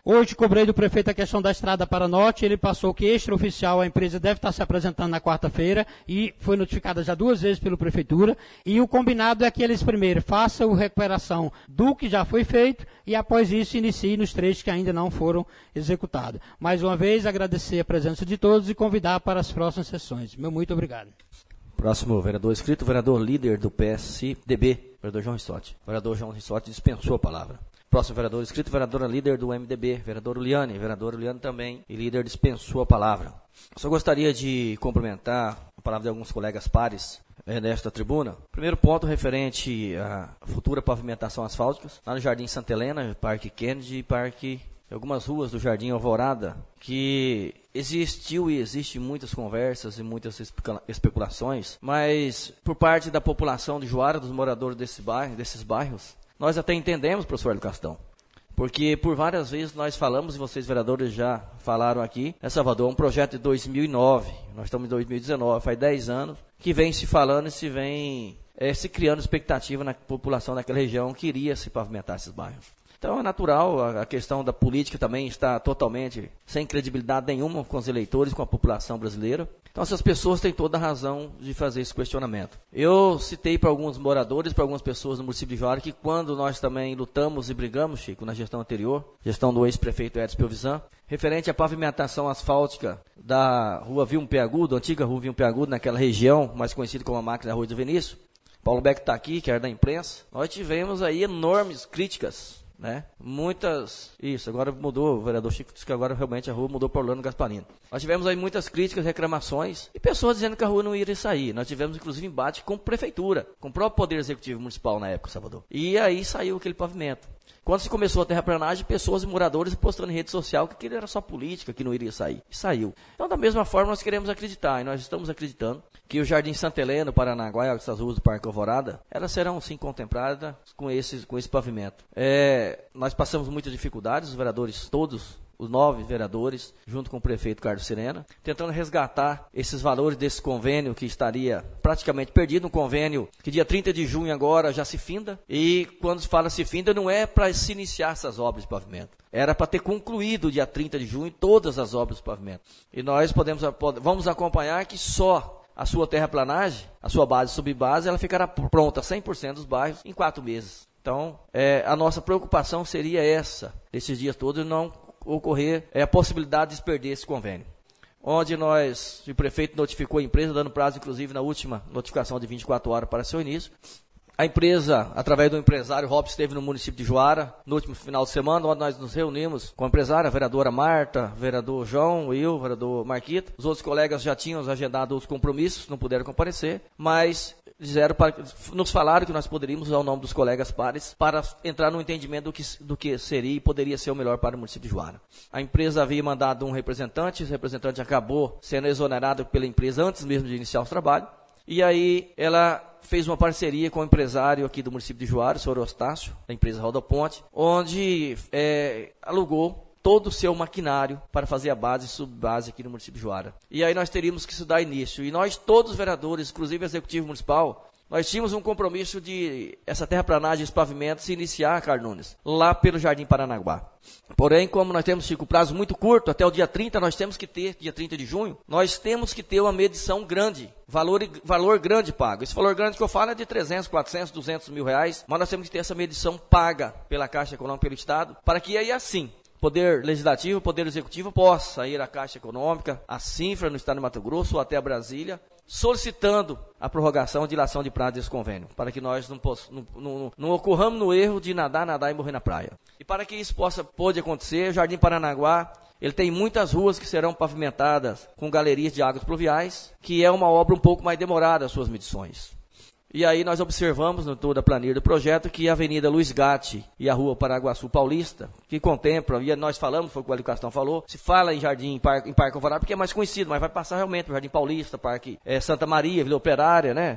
Hoje cobrei do prefeito a questão da estrada para norte, ele passou que extraoficial a empresa deve estar se apresentando na quarta-feira e foi notificada já duas vezes pela prefeitura. E o combinado é que eles primeiro façam a recuperação do que já foi feito e após isso iniciem nos trechos que ainda não foram executados. Mais uma vez agradecer a presença de todos e convidar para as próximas sessões. Meu muito obrigado. Próximo vereador inscrito, vereador líder do P S D B, vereador João Rissotti. Vereador João Rissotti dispensou a palavra. Próximo vereador inscrito, vereadora líder do M D B, vereador Uliane. Vereador Uliane também, e líder dispensou a palavra. Só gostaria de complementar a palavra de alguns colegas pares eh, nesta tribuna. Primeiro ponto referente à futura pavimentação asfáltica, lá no Jardim Santa Helena, Parque Kennedy e Parque... algumas ruas do Jardim Alvorada, que existiu e existe muitas conversas e muitas especulações, mas por parte da população de Juara, dos moradores desse bairro, desses bairros, nós até entendemos, professor Hélio Castão, porque por várias vezes nós falamos, e vocês vereadores já falaram aqui, é Salvador, um projeto de dois mil e nove, nós estamos em dois mil e dezenove, faz dez anos, que vem se falando e se vem é, se criando expectativa na população daquela região que iria se pavimentar esses bairros. Então é natural, a questão da política também está totalmente sem credibilidade nenhuma com os eleitores, com a população brasileira. Então essas pessoas têm toda a razão de fazer esse questionamento. Eu citei para alguns moradores, para algumas pessoas no município de Juara, que quando nós também lutamos e brigamos, Chico, na gestão anterior, gestão do ex-prefeito Edson Pelvisan, referente à pavimentação asfáltica da rua Vilmo-Pé Agudo, antiga rua Vilmo-Pé Agudo, naquela região, mais conhecida como a máquina Rua do Vinícius, Paulo Beck está aqui, que era da imprensa, nós tivemos aí enormes críticas, né? Muitas, isso, agora mudou, o vereador Chico disse que agora realmente a rua mudou para Orlando Gasparini. Nós tivemos aí muitas críticas, reclamações e pessoas dizendo que a rua não iria sair. Nós tivemos inclusive embate com a prefeitura, com o próprio Poder Executivo Municipal na época, Salvador. E aí saiu aquele pavimento. Quando se começou a terraplanagem, pessoas e moradores postando em rede social que aquilo era só política, que não iria sair. E saiu. Então, da mesma forma, nós queremos acreditar, e nós estamos acreditando, que o Jardim Santa Helena, o Paranaguá e essas ruas do Parque Alvorada, elas serão sim contempladas com esse, com esse pavimento. É, nós passamos muitas dificuldades, os vereadores todos, os nove vereadores, junto com o prefeito Carlos Sirena, tentando resgatar esses valores desse convênio que estaria praticamente perdido, um convênio que dia trinta de junho agora já se finda, e quando se fala se finda não é para se iniciar essas obras de pavimento, era para ter concluído dia trinta de junho todas as obras de pavimento. E nós podemos, vamos acompanhar que só a sua terraplanagem, a sua base e subbase, ela ficará pronta cem por cento dos bairros em quatro meses. Então, é, a nossa preocupação seria essa, esses dias todos, não ocorrer é, a possibilidade de perder esse convênio. Onde nós, o prefeito notificou a empresa, dando prazo, inclusive, na última notificação de vinte e quatro horas para seu início. A empresa, através do empresário Robson, esteve no município de Juara, no último final de semana, onde nós nos reunimos com a empresária, a vereadora Marta, vereador João, eu, vereador Marquito. Os outros colegas já tinham agendado os compromissos, não puderam comparecer, mas disseram para, nos falaram que nós poderíamos usar o nome dos colegas pares para entrar no entendimento do que, do que seria e poderia ser o melhor para o município de Juara. A empresa havia mandado um representante, esse representante acabou sendo exonerado pela empresa antes mesmo de iniciar o trabalho, e aí ela fez uma parceria com o empresário aqui do município de Juara, o senhor Eustácio, da empresa Rodoponte, onde é, alugou todo o seu maquinário para fazer a base e subbase aqui no município de Juara. E aí nós teríamos que isso dar início. E nós, todos os vereadores, inclusive o Executivo Municipal, nós tínhamos um compromisso de essa terraplanagem, esse pavimento, se iniciar, Carlos Nunes, lá pelo Jardim Paranaguá. Porém, como nós temos, Chico, prazo muito curto, até o dia trinta, nós temos que ter, dia trinta de junho, nós temos que ter uma medição grande, valor, valor grande pago. Esse valor grande que eu falo é de trezentos, quatrocentos, duzentos mil reais, mas nós temos que ter essa medição paga pela Caixa Econômica, pelo Estado, para que aí assim, Poder Legislativo, Poder Executivo possa ir à Caixa Econômica, à Cinfra no Estado de Mato Grosso ou até a Brasília, solicitando a prorrogação e dilação de prazo desse convênio, para que nós não, não, não, não ocorramos no erro de nadar, nadar e morrer na praia. E para que isso possa pode acontecer, o Jardim Paranaguá, ele tem muitas ruas que serão pavimentadas com galerias de águas pluviais, que é uma obra um pouco mais demorada as suas medições. E aí nós observamos no toda a planilha do projeto que a Avenida Luiz Gatti e a Rua Paraguaçu Paulista, que contemplam, e nós falamos, foi o que o Hélio Castão falou, se fala em Jardim, em Parque, em Parque Alvorada, porque é mais conhecido, mas vai passar realmente o Jardim Paulista, Parque é, Santa Maria, Vila Operária, né?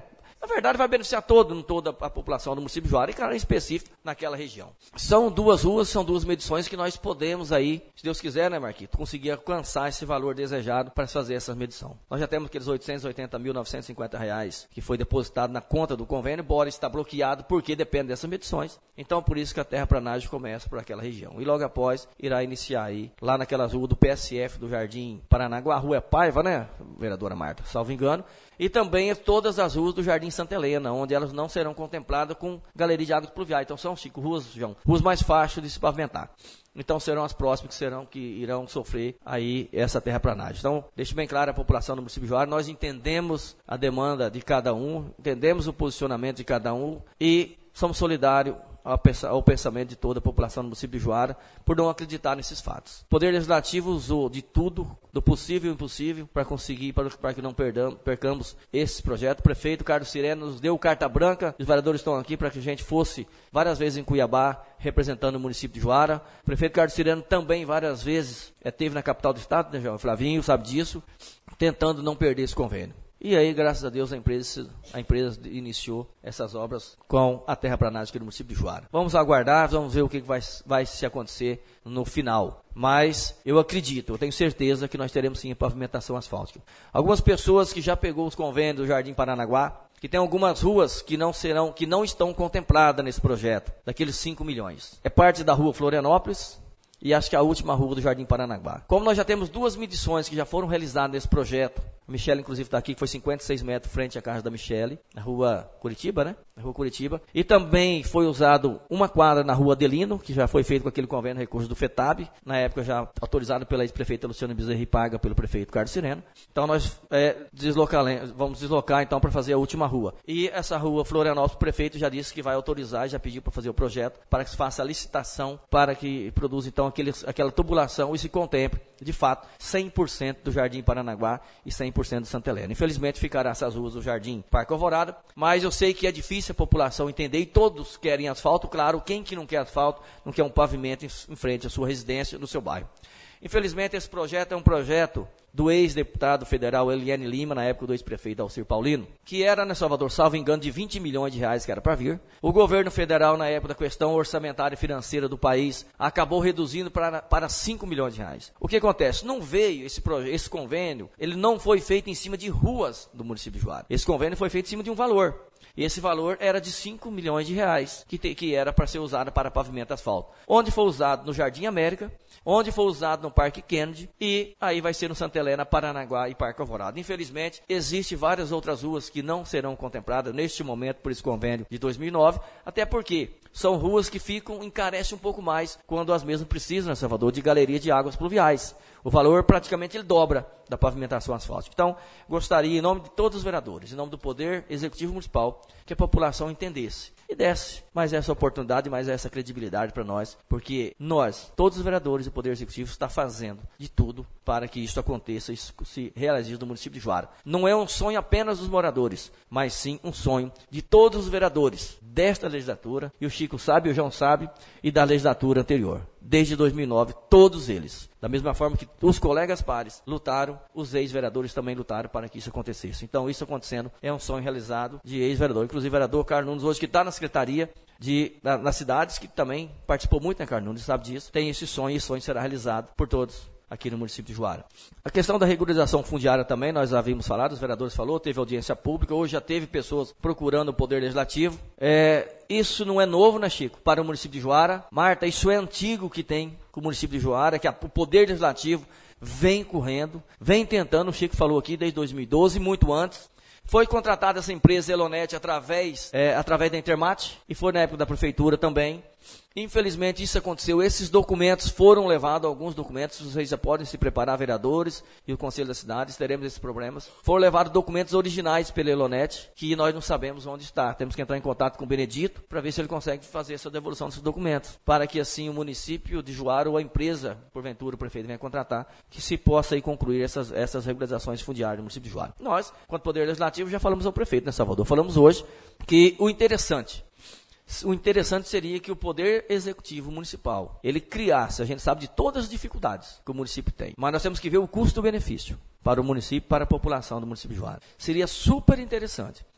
Na verdade, vai beneficiar todo, toda a população do município de Juara, e cara, em específico naquela região. São duas ruas, são duas medições que nós podemos aí, se Deus quiser, né, Marquito, conseguir alcançar esse valor desejado para fazer essa medição. Nós já temos aqueles oitocentos e oitenta mil novecentos e cinquenta reais que foi depositado na conta do convênio, embora está bloqueado porque depende dessas medições. Então, por isso que a terraplanagem começa por aquela região. E logo após, irá iniciar aí, lá naquela rua do P S F do Jardim Paranaguá, a rua é Paiva, né, vereadora Marta, salvo engano, e também todas as ruas do Jardim Santa Helena, onde elas não serão contempladas com galeria de águas pluviais. Então são, Chico, ruas, João, ruas mais fáceis de se pavimentar. Então serão as próximas que serão que irão sofrer aí essa terraplanagem. Então, deixe bem claro a população do município de Juara, nós entendemos a demanda de cada um, entendemos o posicionamento de cada um e somos solidários ao pensamento de toda a população do município de Juara por não acreditar nesses fatos. O Poder Legislativo usou de tudo, do possível e impossível, para conseguir, para, para que não perdamos, percamos esse projeto. O prefeito Carlos Sireno nos deu carta branca, os vereadores estão aqui para que a gente fosse várias vezes em Cuiabá, representando o município de Juara. O prefeito Carlos Sireno também várias vezes esteve na capital do estado, né, João? Flavinho sabe disso, tentando não perder esse convênio. E aí, graças a Deus, a empresa, a empresa iniciou essas obras com a terraplanagem aqui no município de Juara. Vamos aguardar, vamos ver o que vai, vai se acontecer no final. Mas eu acredito, eu tenho certeza que nós teremos sim a pavimentação asfáltica. Algumas pessoas que já pegou os convênios do Jardim Paranaguá, que tem algumas ruas que não serão, que não estão contempladas nesse projeto, daqueles cinco milhões. É parte da rua Florianópolis e acho que a última rua do Jardim Paranaguá. Como nós já temos duas medições que já foram realizadas nesse projeto, a Michele, inclusive, está aqui, que foi cinquenta e seis metros frente à casa da Michele, na rua Curitiba, né? Na rua Curitiba. E também foi usado uma quadra na rua Adelino, que já foi feito com aquele convênio de recursos do FETAB, na época já autorizado pela ex-prefeita Luciana Bezerra e paga pelo prefeito Carlos Sireno. Então nós é, vamos deslocar então para fazer a última rua. E essa rua Florianópolis, o prefeito já disse que vai autorizar, já pediu para fazer o projeto, para que se faça a licitação, para que produza então aquele, aquela tubulação e se contemple, de fato, cem por cento do Jardim Paranaguá e cem por cento de Santa Helena. Infelizmente ficará essas ruas do Jardim Parque Alvorada, mas eu sei que é difícil a população entender e todos querem asfalto, claro, quem que não quer asfalto, não quer um pavimento em, em frente à sua residência, no seu bairro. Infelizmente esse projeto é um projeto do ex-deputado federal Eliane Lima, na época do ex-prefeito Alcir Paulino, que era, né, Salvador, salvo engano, de vinte milhões de reais que era para vir. O governo federal, na época da questão orçamentária e financeira do país, acabou reduzindo para, para cinco milhões de reais. O que acontece? Não veio esse, esse convênio, ele não foi feito em cima de ruas do município de Juara. Esse convênio foi feito em cima de um valor. E esse valor era de cinco milhões de reais, que, te, que era para ser usado para pavimento asfalto. Onde foi usado no Jardim América, onde foi usado no Parque Kennedy, e aí vai ser no Santa Helena, Paranaguá e Parque Alvorada. Infelizmente, existem várias outras ruas que não serão contempladas neste momento por esse convênio de dois mil e nove, até porque são ruas que ficam, encarecem um pouco mais quando as mesmas precisam, né, Salvador, de galeria de águas pluviais. O valor praticamente ele dobra da pavimentação asfáltica. Então, gostaria, em nome de todos os vereadores, em nome do Poder Executivo Municipal, que a população entendesse e desse mais essa oportunidade, mais essa credibilidade para nós, porque nós, todos os vereadores e o Poder Executivo, está fazendo de tudo para que isso aconteça e se realize no município de Juara. Não é um sonho apenas dos moradores, mas sim um sonho de todos os vereadores desta legislatura, e o Chico sabe, o João sabe, e da legislatura anterior. Desde dois mil e nove, todos eles. Da mesma forma que os colegas pares lutaram, os ex-vereadores também lutaram para que isso acontecesse. Então, isso acontecendo é um sonho realizado de ex-vereador. Inclusive, o vereador Carlos Nunes, hoje que está na Secretaria de, na, nas cidades, que também participou muito, né, Carlos Nunes, sabe disso, tem esse sonho e esse sonho será realizado por todos aqui no município de Juara. A questão da regularização fundiária também, nós já havíamos falado, os vereadores falou, teve audiência pública, hoje já teve pessoas procurando o Poder Legislativo. É, isso não é novo, né, Chico, para o município de Juara. Marta, isso é antigo que tem com o município de Juara, que a, o Poder Legislativo vem correndo, vem tentando, o Chico falou aqui, desde dois mil e doze, muito antes. Foi contratada essa empresa Elonete através, é, através da Intermate, e foi na época da prefeitura também. Infelizmente isso aconteceu, esses documentos foram levados, alguns documentos, vocês já podem se preparar, vereadores e o Conselho da Cidade, teremos esses problemas. Foram levados documentos originais pela Elonete, que nós não sabemos onde está. Temos que entrar em contato com o Benedito para ver se ele consegue fazer essa devolução desses documentos, para que assim o município de Juara ou a empresa, porventura o prefeito venha contratar, que se possa aí concluir essas, essas regularizações fundiárias no município de Juara. Nós, quanto Poder Legislativo, já falamos ao prefeito, né, Salvador? Falamos hoje que o interessante... O interessante seria que o Poder Executivo Municipal, ele criasse, a gente sabe de todas as dificuldades que o município tem, mas nós temos que ver o custo-benefício para o município, para a população do município de Juara. Seria super interessante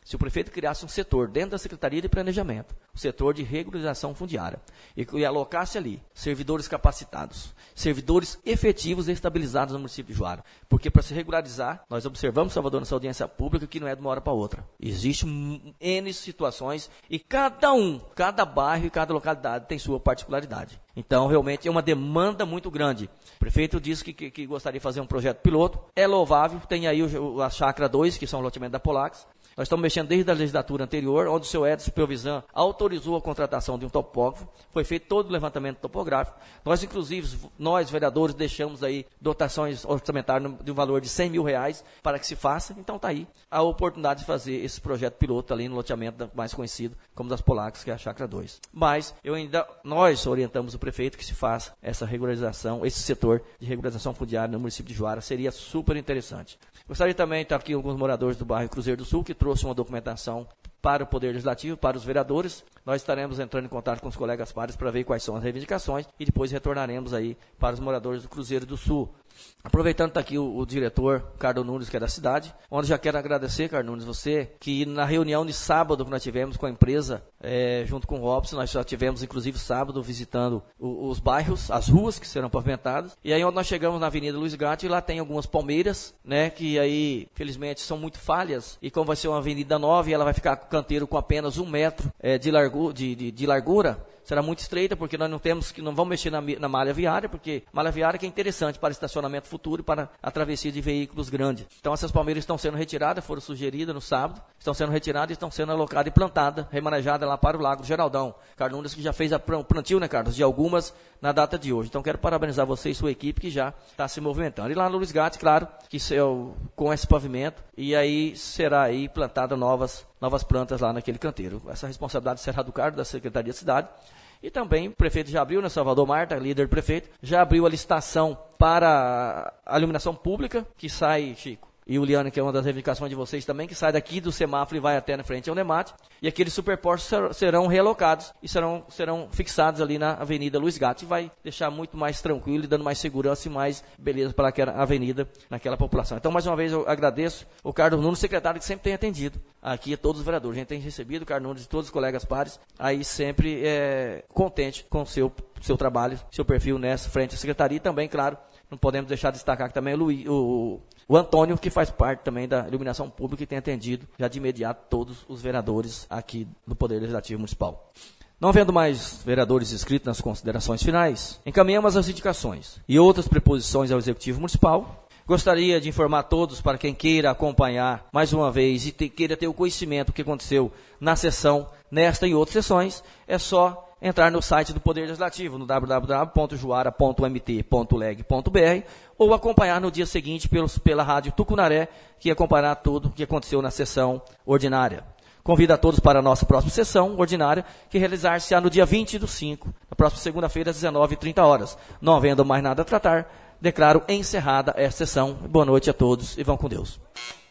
se o prefeito criasse um setor dentro da Secretaria de Planejamento, o setor de regularização fundiária, e, e alocasse ali servidores capacitados, servidores efetivos e estabilizados no município de Juara. Porque para se regularizar, nós observamos, Salvador, nessa audiência pública, que não é de uma hora para outra. Existem N situações e cada um, cada bairro e cada localidade tem sua particularidade. Então, realmente, é uma demanda muito grande. O prefeito disse que, que, que gostaria de fazer um projeto piloto. É louvável, tem aí o, a Chácara dois, que são o loteamento da Polax. Nós estamos mexendo desde a legislatura anterior, onde o seu Edson Pelvisan autorizou a contratação de um topógrafo, foi feito todo o levantamento topográfico. Nós, inclusive, nós, vereadores, deixamos aí dotações orçamentárias de um valor de cem mil reais para que se faça. Então, está aí a oportunidade de fazer esse projeto piloto ali no loteamento mais conhecido como das Polax, que é a Chácara dois. Mas, eu ainda, nós orientamos o prefeito que se faça essa regularização, esse setor de regularização fundiária no município de Juara, seria super interessante. Gostaria também de estar aqui alguns moradores do bairro Cruzeiro do Sul, que trouxe uma documentação para o Poder Legislativo, para os vereadores. Nós estaremos entrando em contato com os colegas pares para ver quais são as reivindicações e depois retornaremos aí para os moradores do Cruzeiro do Sul. Aproveitando que está aqui o, o diretor, Carlos Nunes, que é da cidade, onde já quero agradecer, Carlos Nunes, você, que na reunião de sábado que nós tivemos com a empresa, é, junto com o Robson, nós já tivemos, inclusive, sábado, visitando o, os bairros, as ruas que serão pavimentadas, e aí onde nós chegamos na Avenida Luiz Gatti, lá tem algumas palmeiras, né, que aí, felizmente, são muito falhas, e como vai ser uma avenida nova, e ela vai ficar com canteiro com apenas um metro é, de, largu, de, de, de largura, será muito estreita, porque nós não temos que não vamos mexer na, na malha viária, porque malha viária que é interessante para estacionamento futuro e para a travessia de veículos grandes. Então essas palmeiras estão sendo retiradas, foram sugeridas no sábado, estão sendo retiradas e estão sendo alocadas e plantadas, remanejadas lá para o Lago Geraldão. Carlos Nunes que já fez o plantio, né, Carlos, de algumas na data de hoje. Então quero parabenizar você e sua equipe que já está se movimentando. E lá no Luiz Gatti, claro, que com esse pavimento, e aí será aí plantada novas, novas plantas lá naquele canteiro. Essa responsabilidade será do Carlos, da Secretaria de Cidade. E também o prefeito já abriu, né, Salvador Marta, líder prefeito, já abriu a licitação para a iluminação pública, que sai, Chico, e o Liane, que é uma das reivindicações de vocês também, que sai daqui do semáforo e vai até na frente ao Nemate, e aqueles superpostos serão realocados e serão, serão fixados ali na Avenida Luiz Gatti, e vai deixar muito mais tranquilo e dando mais segurança e mais beleza para aquela avenida, naquela população. Então, mais uma vez, eu agradeço o Carlos Nunes, secretário que sempre tem atendido aqui a todos os vereadores. A gente tem recebido o Carlos Nunes e todos os colegas pares, aí sempre é, contente com o seu, seu trabalho, seu perfil nessa frente à secretaria, e também, claro, não podemos deixar de destacar que também o, Luiz, o, o Antônio, que faz parte também da iluminação pública e tem atendido já de imediato todos os vereadores aqui do Poder Legislativo Municipal. Não havendo mais vereadores inscritos nas considerações finais, encaminhamos as indicações e outras preposições ao Executivo Municipal. Gostaria de informar a todos, para quem queira acompanhar mais uma vez e te, queira ter o conhecimento do que aconteceu na sessão, nesta e outras sessões, é só entrar no site do Poder Legislativo, no w w w ponto juara ponto m t ponto leg ponto b r, ou acompanhar no dia seguinte pelos, pela rádio Tucunaré, que acompanhará tudo o que aconteceu na sessão ordinária. Convido a todos para a nossa próxima sessão ordinária, que realizar-se-á no dia vinte do cinco, na próxima segunda-feira, às dezenove e trinta horas. Não havendo mais nada a tratar, declaro encerrada esta sessão. Boa noite a todos e vão com Deus.